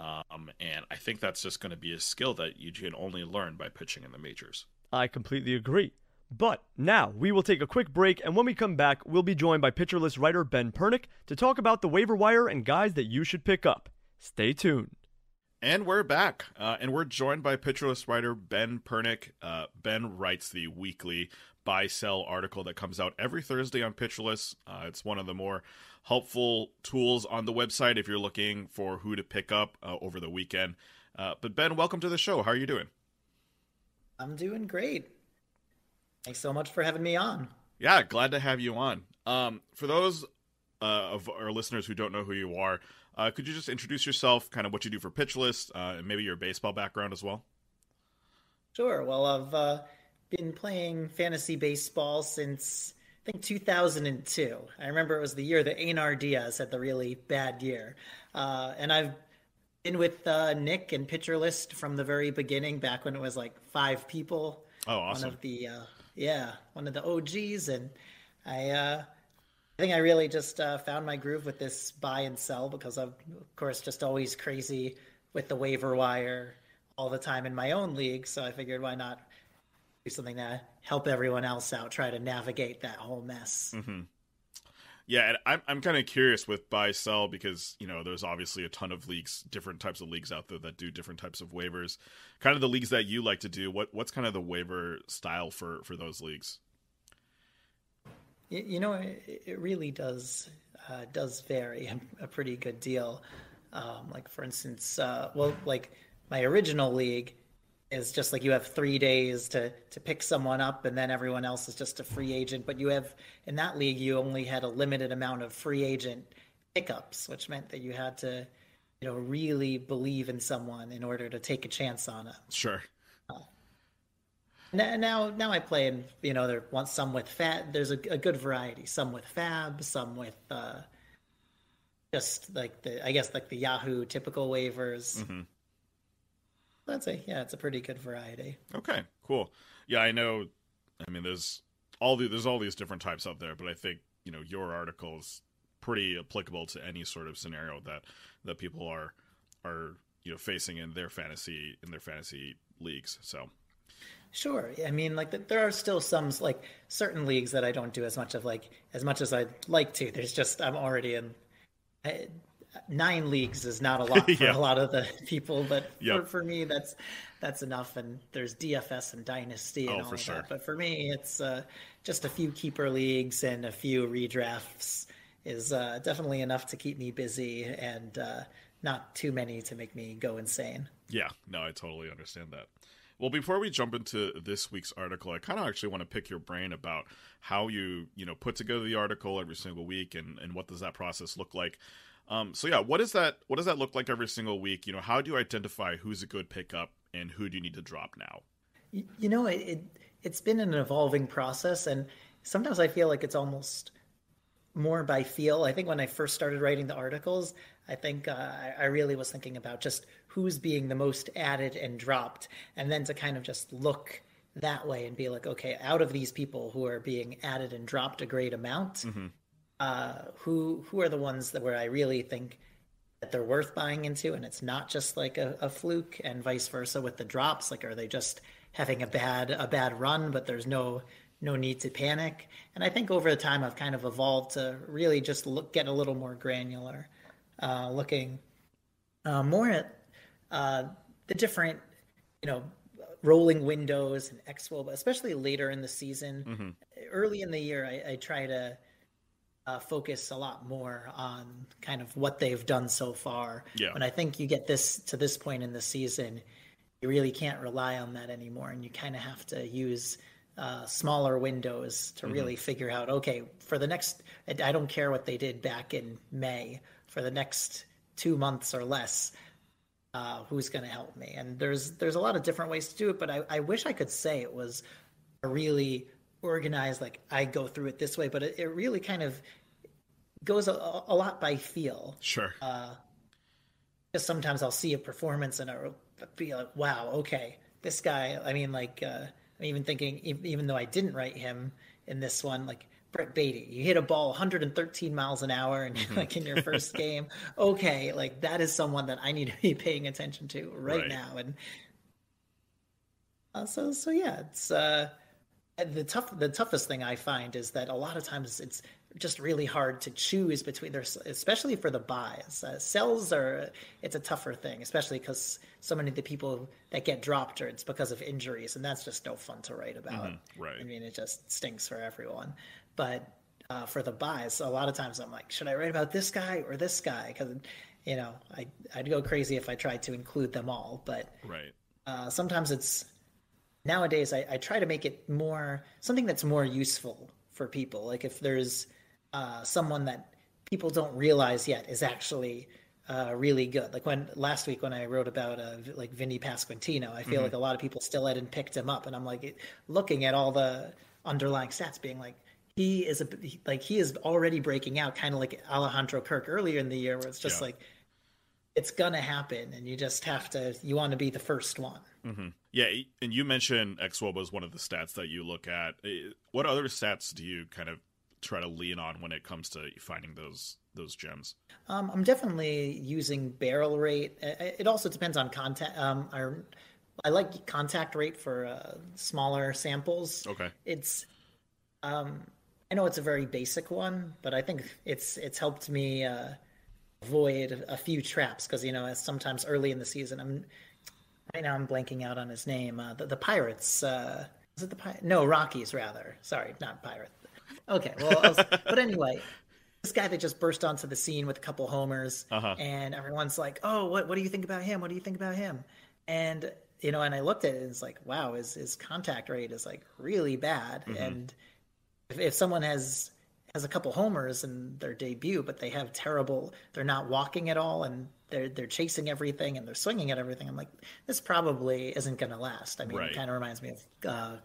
And I think that's just going to be a skill that you can only learn by pitching in the majors. I completely agree. But now we will take a quick break, and when we come back, we'll be joined by Pitcher List writer Ben Pernick to talk about the waiver wire and guys that you should pick up. Stay tuned. And we're back, and we're joined by Pitcher List writer Ben Pernick. Ben writes the weekly buy-sell article that comes out every Thursday on Pitcher List. It's one of the more helpful tools on the website if you're looking for who to pick up over the weekend. But Ben, welcome to the show. How are you doing? I'm doing great. Thanks so much for having me on. Yeah, glad to have you on. For those of our listeners who don't know who you are, could you just introduce yourself, kind of what you do for Pitch List, and maybe your baseball background as well? Sure. Well, I've been playing fantasy baseball since, I think, 2002. I remember it was the year that Einar Diaz had the really bad year. And I've been with Nick and Pitcher List from the very beginning, back when it was like 5 people. Oh, awesome. One of the OGs. And I think I really just found my groove with this buy and sell because I'm, of course, just always crazy with the waiver wire all the time in my own league. So I figured, why not do something to help everyone else out, try to navigate that whole mess. Mm-hmm. Yeah, and I'm kind of curious with buy sell because there's obviously a ton of leagues, different types of leagues out there that do different types of waivers. Kind of the leagues that you like to do. What's kind of the waiver style for those leagues? It really does vary a pretty good deal. Like for instance, like my original league is just like you have 3 days to pick someone up, and then everyone else is just a free agent. But you have, in that league, you only had a limited amount of free agent pickups, which meant that you had to, really believe in someone in order to take a chance on it. Sure. Now I play in, there want some with fab. There's a good variety. Some with fab, some with just like the Yahoo typical waivers. Mm-hmm. It's a pretty good variety. Okay, cool. Yeah, I know. I mean, there's all these different types out there, but I think your article is pretty applicable to any sort of scenario that people are facing in their fantasy leagues. So. Sure. I mean, like there are still some like certain leagues that I don't do as much as I'd like to. There's just I'm already in 9 leagues is not a lot for a lot of the people, but for me that's enough. And there's DFS and Dynasty and all of that. But for me, it's just a few keeper leagues and a few redrafts is definitely enough to keep me busy and not too many to make me go insane. Yeah, no, I totally understand that. Well, before we jump into this week's article, I kind of actually want to pick your brain about how you put together the article every single week and what does that process look like. What does that look like every single week? How do you identify who's a good pickup and who do you need to drop now? It's been an evolving process, and sometimes I feel like it's almost more by feel. I think when I first started writing the articles, I think I really was thinking about just who's being the most added and dropped, and then to kind of just look that way and be like, okay, out of these people who are being added and dropped a great amount, who are the ones that where I really think that they're worth buying into, and it's not just like a fluke, and vice versa with the drops. Like, are they just having a bad run, but there's no need to panic? And I think over the time I've kind of evolved to really just get a little more granular, looking more at the different, rolling windows and X-Woe, but especially later in the season. Mm-hmm. Early in the year, I try to focus a lot more on kind of what they've done so far. Yeah. When I think you get to this point in the season, you really can't rely on that anymore, and you kind of have to use smaller windows to really figure out, okay, for the next, I don't care what they did back in May, for the next 2 months or less, who's going to help me? And there's a lot of different ways to do it, but I wish I could say it was a really organized, like I go through it this way, but it really kind of goes a lot by feel. Sure. Because sometimes I'll see a performance and I'll be like, wow, okay, this guy, I mean, like, I'm even thinking, even though I didn't write him in this one, like Brett Beatty, you hit a ball 113 miles an hour and like in your first game. Okay, like that is someone that I need to be paying attention to right now. And so yeah, it's the toughest thing I find is that a lot of times it's just really hard to choose between there's, especially for the buys. Sells it's a tougher thing, especially because so many of the people that get dropped it's because of injuries, and that's just no fun to write about. Right. I mean, it just stinks for everyone. But for the buys, a lot of times I'm like, should I write about this guy or this guy? Because I'd go crazy if I tried to include them all. But sometimes it's nowadays I try to make it more something that's more useful for people. Like if there's someone that people don't realize yet is actually really good. Like last week when I wrote about like Vinny Pasquantino, I feel like a lot of people still hadn't picked him up, and I'm like looking at all the underlying stats, being like, he is already breaking out, kind of like Alejandro Kirk earlier in the year, where it's just like it's gonna happen, and you just you want to be the first one. Yeah, and you mentioned X-Woe was one of the stats that you look at. What other stats do you kind of try to lean on when it comes to finding those gems? I'm definitely using barrel rate. It also depends on contact. I like contact rate for smaller samples. Okay. It's I know it's a very basic one, but I think it's helped me avoid a few traps because sometimes early in the season right now I'm blanking out on his name. The Pirates. Is it the No, Rockies rather. Sorry, not Pirates. Okay, well, but anyway, this guy that just burst onto the scene with a couple homers, and everyone's like, "Oh, what do you think about him? What do you think about him?" And and I looked at it and it's like, wow, his contact rate is like really bad, and if someone has a couple homers in their debut, but they have they're not walking at all, and they're chasing everything and they're swinging at everything, I'm like, this probably isn't going to last. I mean, it kind of reminds me of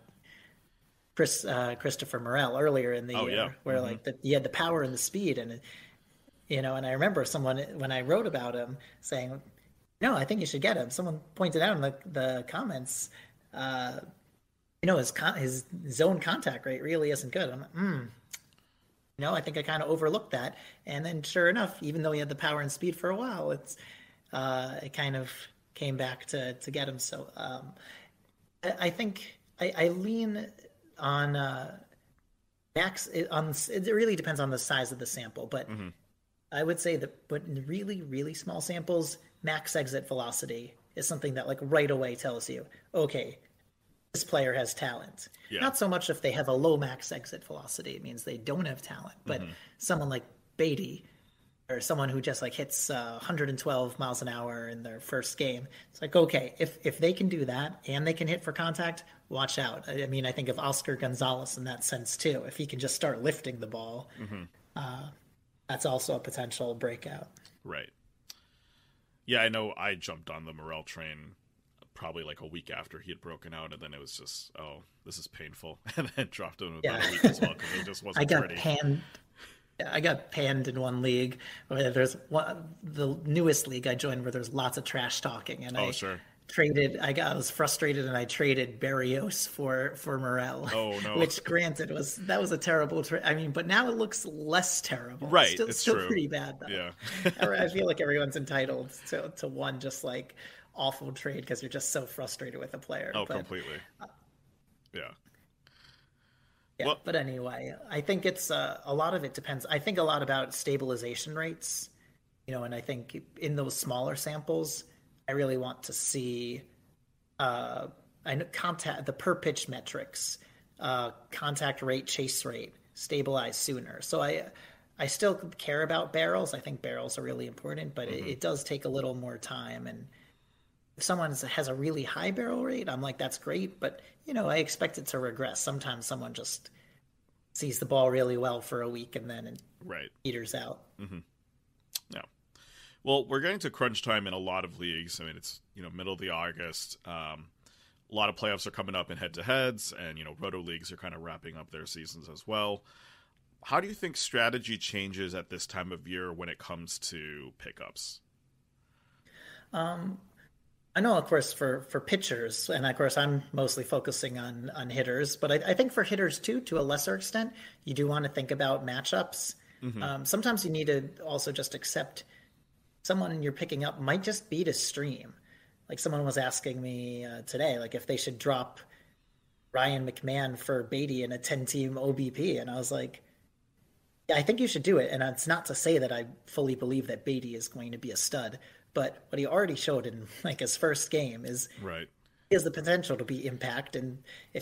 Christopher Morel earlier in the year, where like he had the power and the speed, and and I remember someone when I wrote about him saying, no, I think you should get him. Someone pointed out in the comments, his zone contact rate really isn't good. I'm like, I think I kind of overlooked that. And then sure enough, even though he had the power and speed for a while, it kind of came back to get him. So I think I lean on max. It really depends on the size of the sample, but I would say that, but in really, really small samples, max exit velocity is something that like right away tells you, okay, this player has talent. Yeah. Not so much if they have a low max exit velocity, it means they don't have talent, but someone like Beatty or someone who just like hits 112 miles an hour in their first game, it's like, okay, if they can do that and they can hit for contact, watch out. I mean, I think of Oscar Gonzalez in that sense too. If he can just start lifting the ball, that's also a potential breakout. Right. Yeah, I know I jumped on the Morel train probably like a week after he had broken out, and then it was just, oh, this is painful, and then dropped him about a week as well because it just wasn't pretty. I got panned in one league. There's the newest league I joined where there's lots of trash talking, and I I was frustrated and I traded Barrios for Morel. Oh no! Which, granted, was a terrible trade. I mean, but now it looks less terrible. Right, It's still true. pretty bad though. Yeah. I feel like everyone's entitled to one just like awful trade because you're just so frustrated with a player. Oh, completely. Yeah. Yeah, well, but anyway, I think it's a lot of it depends. I think a lot about stabilization rates, and I think in those smaller samples, I really want to see the per pitch metrics, contact rate, chase rate stabilize sooner. So I still care about barrels. I think barrels are really important, but it does take a little more time. And if someone has a really high barrel rate, I'm like, that's great, but I expect it to regress. Sometimes someone just sees the ball really well for a week and then peters out. Mm-hmm. Yeah. Well, we're getting to crunch time in a lot of leagues. I mean, it's middle of the August. A lot of playoffs are coming up in head-to-heads, and roto leagues are kind of wrapping up their seasons as well. How do you think strategy changes at this time of year when it comes to pickups? I know, of course, for pitchers, and of course, I'm mostly focusing on hitters, but I think for hitters too, to a lesser extent, you do want to think about matchups. Mm-hmm. Sometimes you need to also just accept someone you're picking up might just beat a stream. Like someone was asking me today, like if they should drop Ryan McMahon for Beatty in a 10-team OBP, and I was like, yeah, I think you should do it. And it's not to say that I fully believe that Beatty is going to be a stud. But what he already showed in like his first game is he has the potential to be impact, and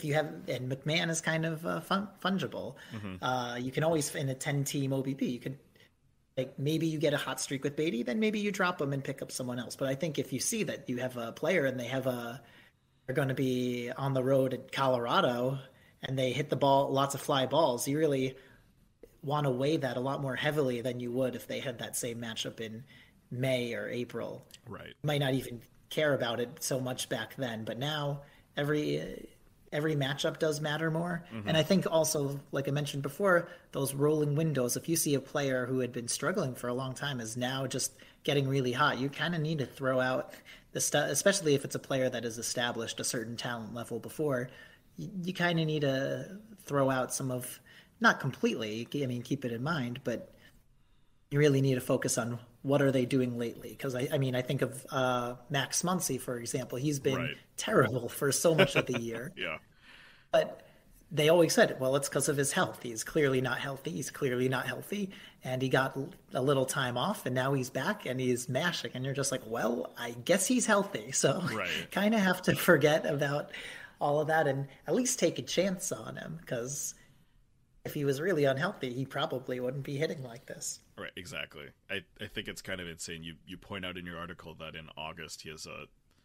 McMahon is kind of fungible. Mm-hmm. You can always in a 10-team OBP, you could maybe you get a hot streak with Beatty, then maybe you drop him and pick up someone else. But I think if you see that you have a player and they're going to be on the road at Colorado and they hit the ball, lots of fly balls, you really want to weigh that a lot more heavily than you would if they had that same matchup in May or April. Right. You might not even care about it so much back then, but now every matchup does matter more. Mm-hmm. And I think also, like I mentioned before, those rolling windows, if you see a player who had been struggling for a long time is now just getting really hot, you kind of need to throw out the stuff, especially if it's a player that has established a certain talent level before. You kind of need to throw out some of, not completely, I mean, keep it in mind, but you really need to focus on what are they doing lately? Because I think of Max Muncy, for example. He's been terrible for so much of the year. Yeah. But they always said, well, it's because of his health. He's clearly not healthy. And he got a little time off, and now he's back, and he's mashing. And you're just like, well, I guess he's healthy. So kind of have to forget about all of that and at least take a chance on him, because if he was really unhealthy, he probably wouldn't be hitting like this. Right, exactly. I think it's kind of insane. You point out in your article that in August he has a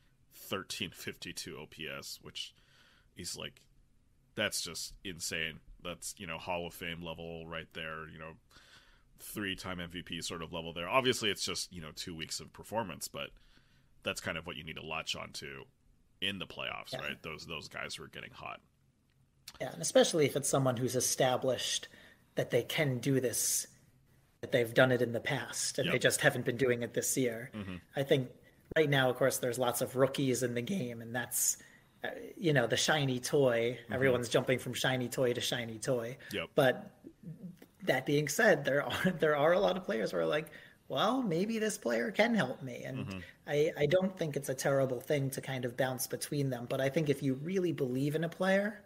1352 OPS, which he's like, that's just insane. That's, Hall of Fame level right there, 3-time MVP sort of level there. Obviously it's just, 2 weeks of performance, but that's kind of what you need to latch onto in the playoffs, right? Those guys who are getting hot. Yeah, and especially if it's someone who's established that they can do this, that they've done it in the past, and they just haven't been doing it this year. Mm-hmm. I think right now, of course, there's lots of rookies in the game, and that's, the shiny toy. Mm-hmm. Everyone's jumping from shiny toy to shiny toy. Yep. But that being said, there are a lot of players who are like, well, maybe this player can help me. And I don't think it's a terrible thing to kind of bounce between them. But I think if you really believe in a player,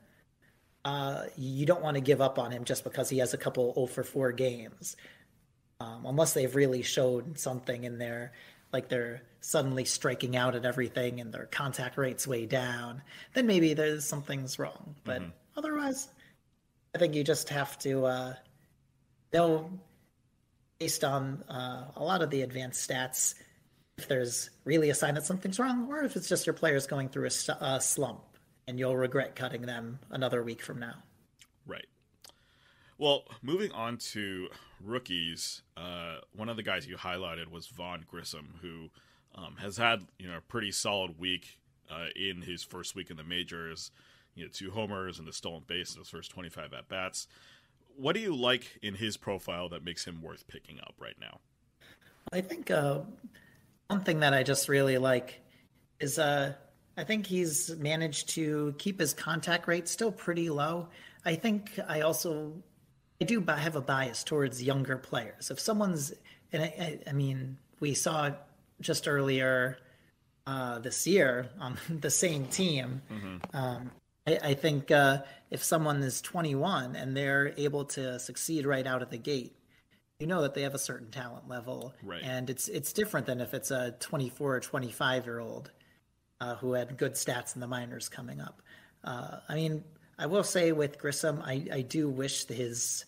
you don't want to give up on him just because he has a couple 0-for-4 games. Unless they've really showed something in there, like they're suddenly striking out at everything and their contact rate's way down, then maybe there's something's wrong. But otherwise, I think you just have to know, based on a lot of the advanced stats, if there's really a sign that something's wrong, or if it's just your players going through a slump, and you'll regret cutting them another week from now. Right. Well, moving on to rookies, one of the guys you highlighted was Vaughn Grissom, who has had a pretty solid week in his first week in the majors. 2 homers and the stolen base in his first 25 at bats. What do you like in his profile that makes him worth picking up right now? I think one thing that I just really like is I think he's managed to keep his contact rate still pretty low. I think I do have a bias towards younger players. If someone's, and I mean, we saw just earlier this year on the same team. I think if someone is 21 and they're able to succeed right out of the gate, you know that they have a certain talent level, right? And it's different than if it's a 24 or 25-year-old who had good stats in the minors coming up. I mean, I will say with Grissom, I do wish his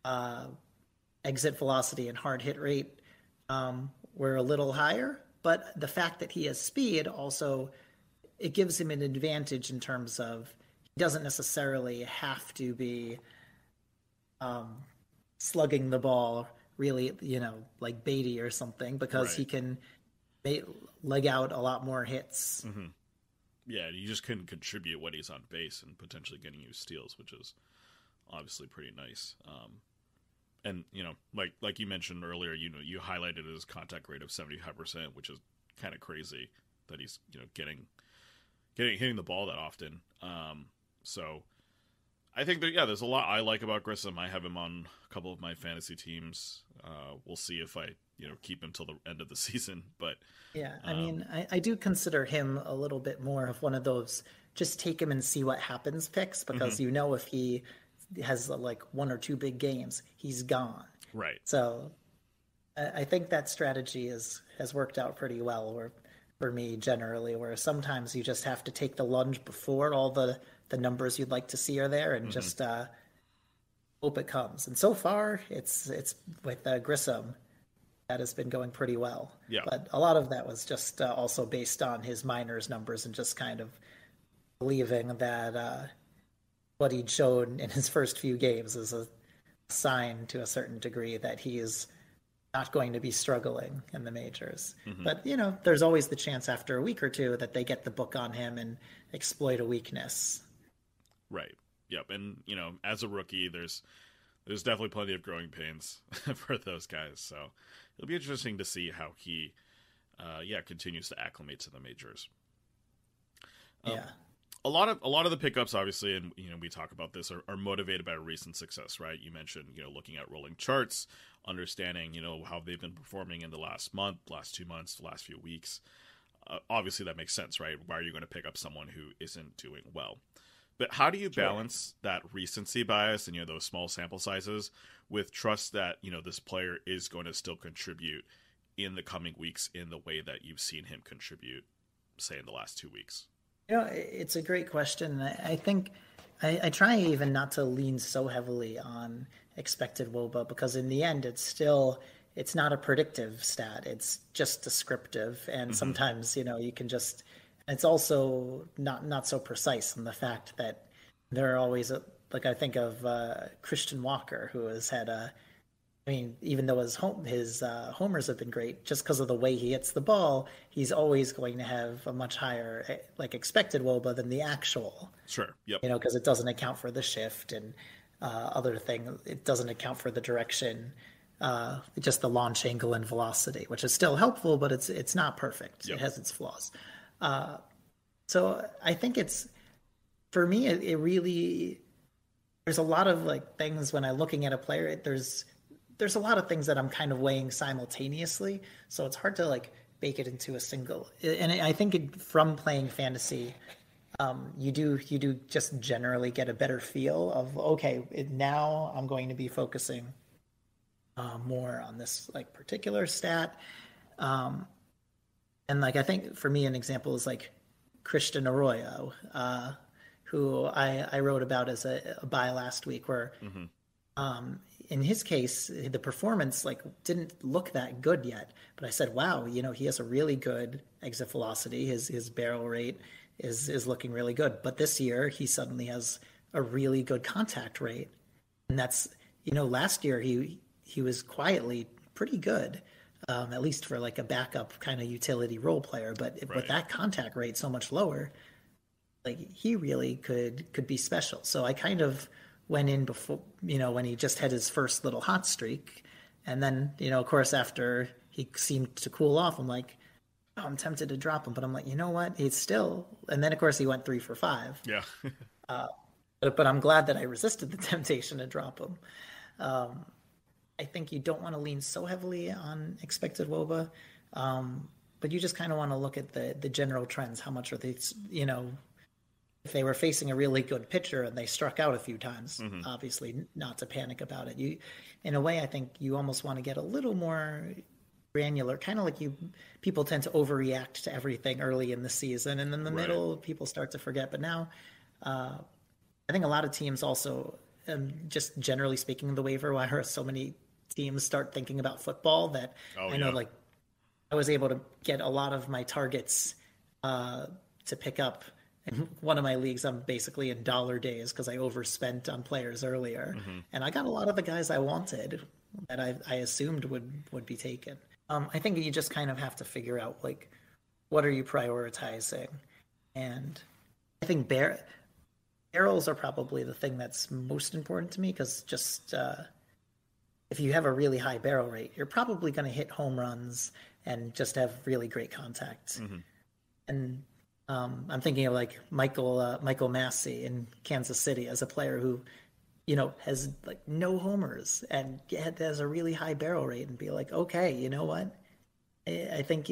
exit velocity and hard hit rate were a little higher, but the fact that he has speed also, it gives him an advantage in terms of he doesn't necessarily have to be slugging the ball really, like Beatty or something, because he can leg out a lot more hits. Yeah, you just couldn't contribute when he's on base and potentially getting you steals, which is obviously pretty nice. And like you mentioned earlier, you highlighted his contact rate of 75%, which is kind of crazy that he's hitting the ball that often. So I think that there's a lot I like about Grissom. I have him on a couple of my fantasy teams. We'll see if I keep him till the end of the season. But yeah, I mean, I do consider him a little bit more of one of those just take him and see what happens picks, because if he has like one or two big games, he's gone. Right. So I think that strategy has worked out pretty well for me generally, where sometimes you just have to take the lunge before all the numbers you'd like to see are there, and just hope it comes. And so far, it's with Grissom, that has been going pretty well. Yeah. But a lot of that was just also based on his minors numbers and just kind of believing that what he'd shown in his first few games is a sign to a certain degree that he is not going to be struggling in the majors. But, there's always the chance after a week or two that they get the book on him and exploit a weakness. Right. Yep. And, as a rookie, there's definitely plenty of growing pains for those guys. So it'll be interesting to see how he, continues to acclimate to the majors. Yeah. A lot of the pickups, obviously, and we talk about this, are motivated by recent success, right? You mentioned, looking at rolling charts, understanding, how they've been performing in the last month, last 2 months, the last few weeks. Obviously, that makes sense, right? Why are you going to pick up someone who isn't doing well? But how do you balance that recency bias and those small sample sizes with trust that this player is going to still contribute in the coming weeks in the way that you've seen him contribute, say, in the last 2 weeks? It's a great question. I think I try even not to lean so heavily on expected WOBA, because in the end, it's not a predictive stat. It's just descriptive. And sometimes, you can just, it's also not so precise in the fact that there are always, I think of Christian Walker, who has had even though his homers have been great, just because of the way he hits the ball, he's always going to have a much higher expected WOBA than the actual. Sure. Yep. Because it doesn't account for the shift and other things. It doesn't account for the direction, just the launch angle and velocity, which is still helpful, but it's not perfect. Yep. It has its flaws. So I think for me, it really, there's a lot of things when I'm looking at a player. There's a lot of things that I'm kind of weighing simultaneously, so it's hard to bake it into a single. And I think from playing fantasy, you do just generally get a better feel of, okay, now I'm going to be focusing more on this particular stat. And I think for me, an example is Christian Arroyo, who I wrote about as a buy last week, where in his case, the performance didn't look that good yet, but I said, wow, he has a really good exit velocity. His barrel rate is looking really good. But this year he suddenly has a really good contact rate. And that's, last year he was quietly pretty good, at least for a backup kind of utility role player. But with that contact rate so much lower, he really could be special. So I kind of went in before, when he just had his first little hot streak. And then, of course, after he seemed to cool off, I'm like, I'm tempted to drop him, but I'm like, you know what? He's still. And then of course he went 3 for 5. Yeah. But I'm glad that I resisted the temptation to drop him. I think you don't want to lean so heavily on expected WOBA, but you just kind of want to look at the general trends. How much are they, if they were facing a really good pitcher and they struck out a few times, obviously not to panic about it. In a way, I think you almost want to get a little more granular, kind of like people tend to overreact to everything early in the season, and in the middle, people start to forget. But now, I think a lot of teams also, just generally speaking, the waiver wire, so many teams start thinking about football that I know, like, I was able to get a lot of my targets to pick up. In one of my leagues, I'm basically in dollar days because I overspent on players earlier. And I got a lot of the guys I wanted that I assumed would be taken. I think you just kind of have to figure out, like, what are you prioritizing? And I think barrels are probably the thing that's most important to me, because just if you have a really high barrel rate, you're probably going to hit home runs and just have really great contact. And I'm thinking of like Michael Massey in Kansas City as a player who, has like no homers and has a really high barrel rate, and be like, okay, you know what? I think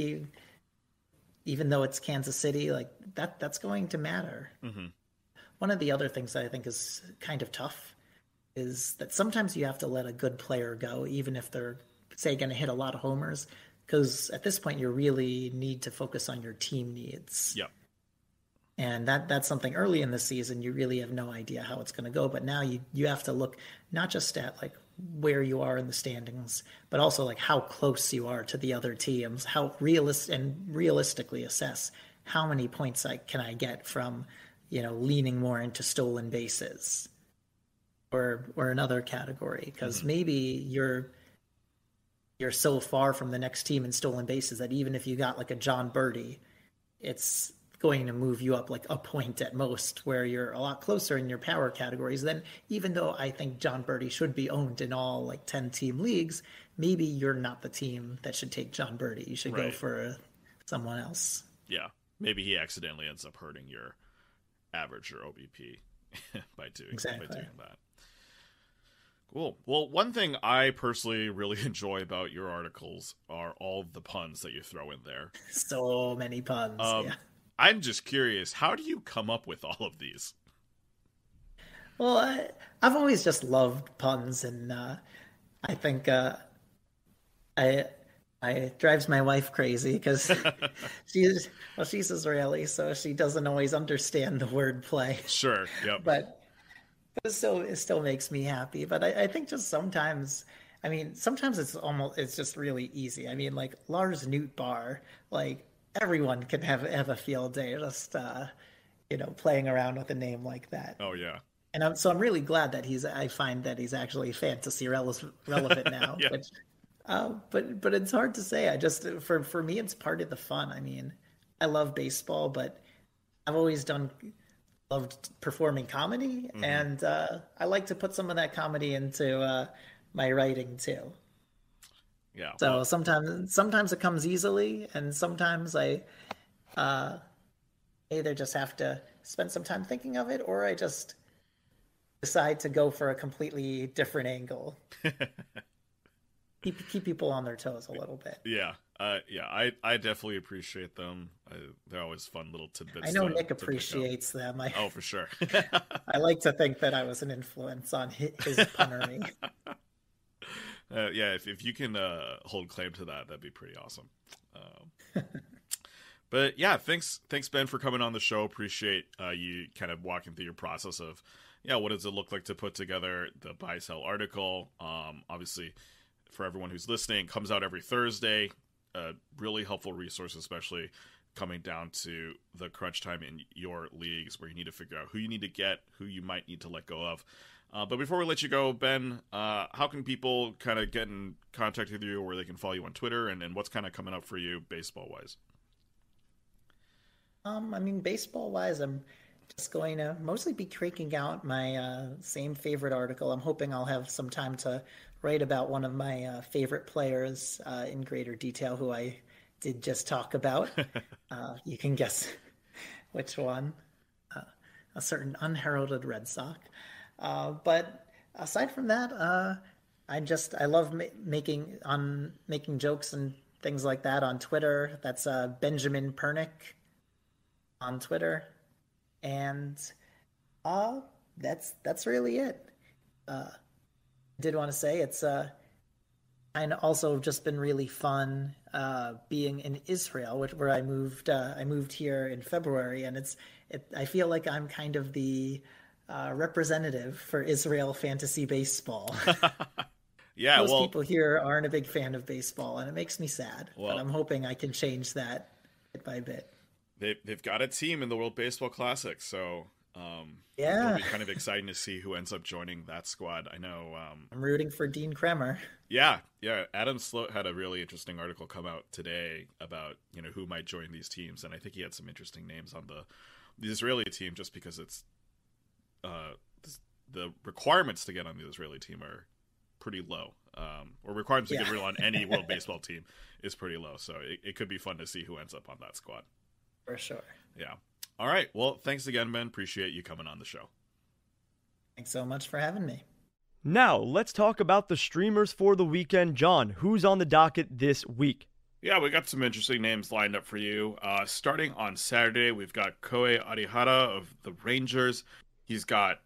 even though it's Kansas City, like that's going to matter. One of the other things that I think is kind of tough is that sometimes you have to let a good player go, even if they're, say, going to hit a lot of homers, because at this point you really need to focus on your team needs. Yep. And that's something early in the season you really have no idea how it's going to go. But now you have to look not just at like where you are in the standings, but also like how close you are to the other teams, how realistically assess how many points can I get from, leaning more into stolen bases or another category. Because maybe you're so far from the next team in stolen bases that even if you got like a John Birdie, it's going to move you up like a point at most, where you're a lot closer in your power categories. Then even though I think John Birdie should be owned in all like 10 team leagues, maybe you're not the team that should take John Birdie. You should go for someone else. Yeah. Maybe he accidentally ends up hurting your average or OBP by doing that. Cool. Well, one thing I personally really enjoy about your articles are all the puns that you throw in there. So many puns. Yeah. I'm just curious, how do you come up with all of these? Well, I've always just loved puns, and I think it drives my wife crazy because she's Israeli, so she doesn't always understand the wordplay. Sure, yep. But it still makes me happy. But I think just sometimes it's just really easy. I mean, like Lars Nootbaar, like everyone can have a field day just playing around with a name like that. Oh yeah. And I'm really glad that I find that he's actually fantasy relevant now. Yeah. Which, but it's hard to say. I just for me it's part of the fun. I mean, I love baseball, but I've always loved performing comedy, and I like to put some of that comedy into my writing too. Yeah. So sometimes it comes easily, and sometimes I either just have to spend some time thinking of it, or I just decide to go for a completely different angle. Keep people on their toes a little bit. Yeah. I definitely appreciate them. They're always fun little tidbits. I know Nick appreciates them. Oh, for sure. I like to think that I was an influence on his punnery. Yeah, if you can hold claim to that, that'd be pretty awesome. But yeah, thanks Ben for coming on the show. Appreciate you kind of walking through your process of, what does it look like to put together the buy sell article. Obviously, for everyone who's listening, comes out every Thursday. A really helpful resource, especially coming down to the crunch time in your leagues where you need to figure out who you need to get, who you might need to let go of. But before we let you go, Ben, how can people kind of get in contact with you, where they can follow you on Twitter, and what's kind of coming up for you baseball-wise? Baseball-wise, I'm just going to mostly be cranking out my same favorite article. I'm hoping I'll have some time to write about one of my favorite players in greater detail, who I did just talk about. You can guess which one. A certain unheralded Red Sox. But aside from that, I love making jokes and things like that on Twitter. That's Benjamin Pernick on Twitter, and that's really it. I did want to say it's and also just been really fun being in Israel, where I moved here in February, and I feel like I'm kind of the representative for Israel fantasy baseball. Yeah, most people here aren't a big fan of baseball, and it makes me sad. But I'm hoping I can change that bit by bit. They've got a team in the World Baseball Classic, so it'll be kind of exciting to see who ends up joining that squad. I know I'm rooting for Dean Kremer. Yeah. Adam Sloat had a really interesting article come out today about who might join these teams, and I think he had some interesting names on the Israeli team, just because it's the requirements to get on the Israeli team are pretty low, or requirements to get real on any World Baseball team is pretty low. So it could be fun to see who ends up on that squad. For sure. Yeah. All right. Well, thanks again, Ben. Appreciate you coming on the show. Thanks so much for having me. Now, let's talk about the streamers for the weekend. John, who's on the docket this week? Yeah, we got some interesting names lined up for you. Starting on Saturday, we've got Koei Arihara of the Rangers. He's got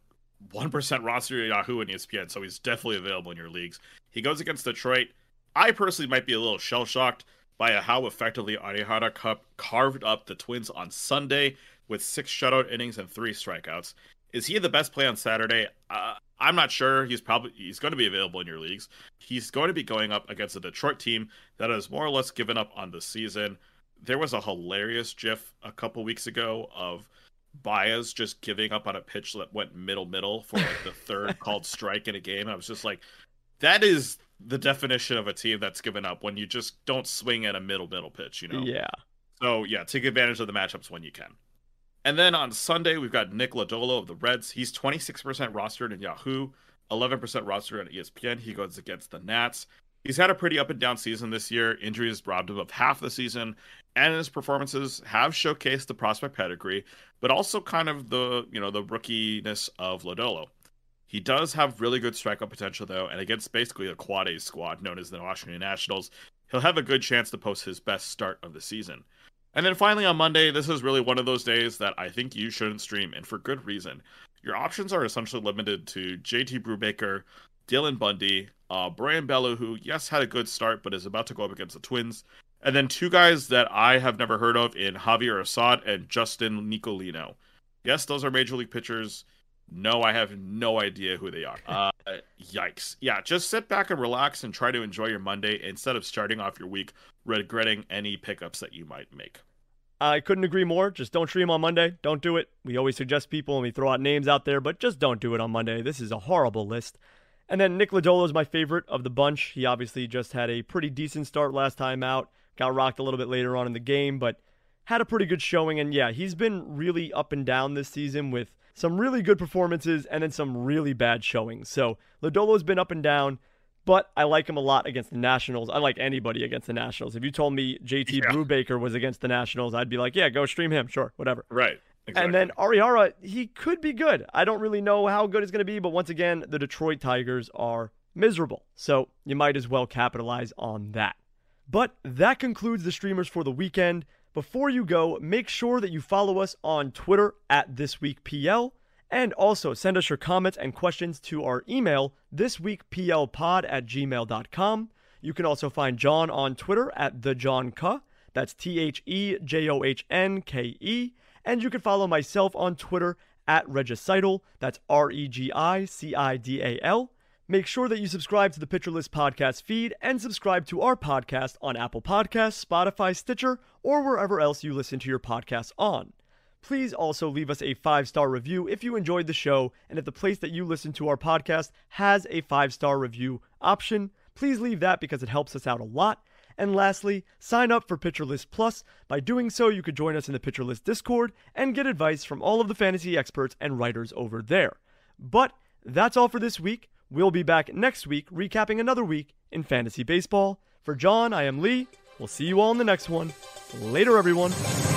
1% roster at Yahoo and ESPN, so he's definitely available in your leagues. He goes against Detroit. I personally might be a little shell-shocked by how effectively Arihara carved up the Twins on Sunday with 6 shutout innings and 3 strikeouts. Is he the best play on Saturday? I'm not sure. He's going to be available in your leagues. He's going to be going up against a Detroit team that has more or less given up on the season. There was a hilarious GIF a couple weeks ago of Baez just giving up on a pitch that went middle for like the third called strike in a game. I was just like, that is the definition of a team that's given up, when you just don't swing at a middle pitch, Yeah. So yeah, take advantage of the matchups when you can. And then on Sunday, we've got Nick Lodolo of the Reds. He's 26% rostered in Yahoo, 11% rostered on ESPN. He goes against the Nats. He's had a pretty up and down season this year. Injuries robbed him of half the season, and his performances have showcased the prospect pedigree, but also kind of the rookiness of Lodolo. He does have really good strikeout potential, though, and against basically a quad A squad known as the Washington Nationals, he'll have a good chance to post his best start of the season. And then finally on Monday, this is really one of those days that I think you shouldn't stream, and for good reason. Your options are essentially limited to JT Brubaker, Dylan Bundy, Brian Bello, who, yes, had a good start, but is about to go up against the Twins, and then 2 guys that I have never heard of in Javier Assad and Justin Nicolino. Yes, those are Major League pitchers. No, I have no idea who they are. Yikes. Yeah, just sit back and relax and try to enjoy your Monday instead of starting off your week regretting any pickups that you might make. I couldn't agree more. Just don't stream on Monday. Don't do it. We always suggest people and we throw out names out there, but just don't do it on Monday. This is a horrible list. And then Nick Lodolo is my favorite of the bunch. He obviously just had a pretty decent start last time out. Got rocked a little bit later on in the game, but had a pretty good showing. And yeah, he's been really up and down this season with some really good performances and then some really bad showings. So Lodolo's been up and down, but I like him a lot against the Nationals. I like anybody against the Nationals. If you told me JT Brubaker was against the Nationals, I'd be like, yeah, go stream him. Sure, whatever. Right. Exactly. And then Arihara, he could be good. I don't really know how good he's going to be, but once again, the Detroit Tigers are miserable. So you might as well capitalize on that. But that concludes the streamers for the weekend. Before you go, make sure that you follow us on Twitter at ThisWeekPL, and also send us your comments and questions to our email, thisweekplpod@gmail.com. You can also find John on Twitter at TheJohnK. That's TheJohnke. And you can follow myself on Twitter at Regicidal. That's REGICIDAL. Make sure that you subscribe to the Pitcher List podcast feed and subscribe to our podcast on Apple Podcasts, Spotify, Stitcher, or wherever else you listen to your podcasts on. Please also leave us a 5-star review if you enjoyed the show, and if the place that you listen to our podcast has a 5-star review option, please leave that because it helps us out a lot. And lastly, sign up for Pitcher List Plus. By doing so, you could join us in the Pitcher List Discord and get advice from all of the fantasy experts and writers over there. But that's all for this week. We'll be back next week recapping another week in fantasy baseball. For John, I am Lee. We'll see you all in the next one. Later, everyone.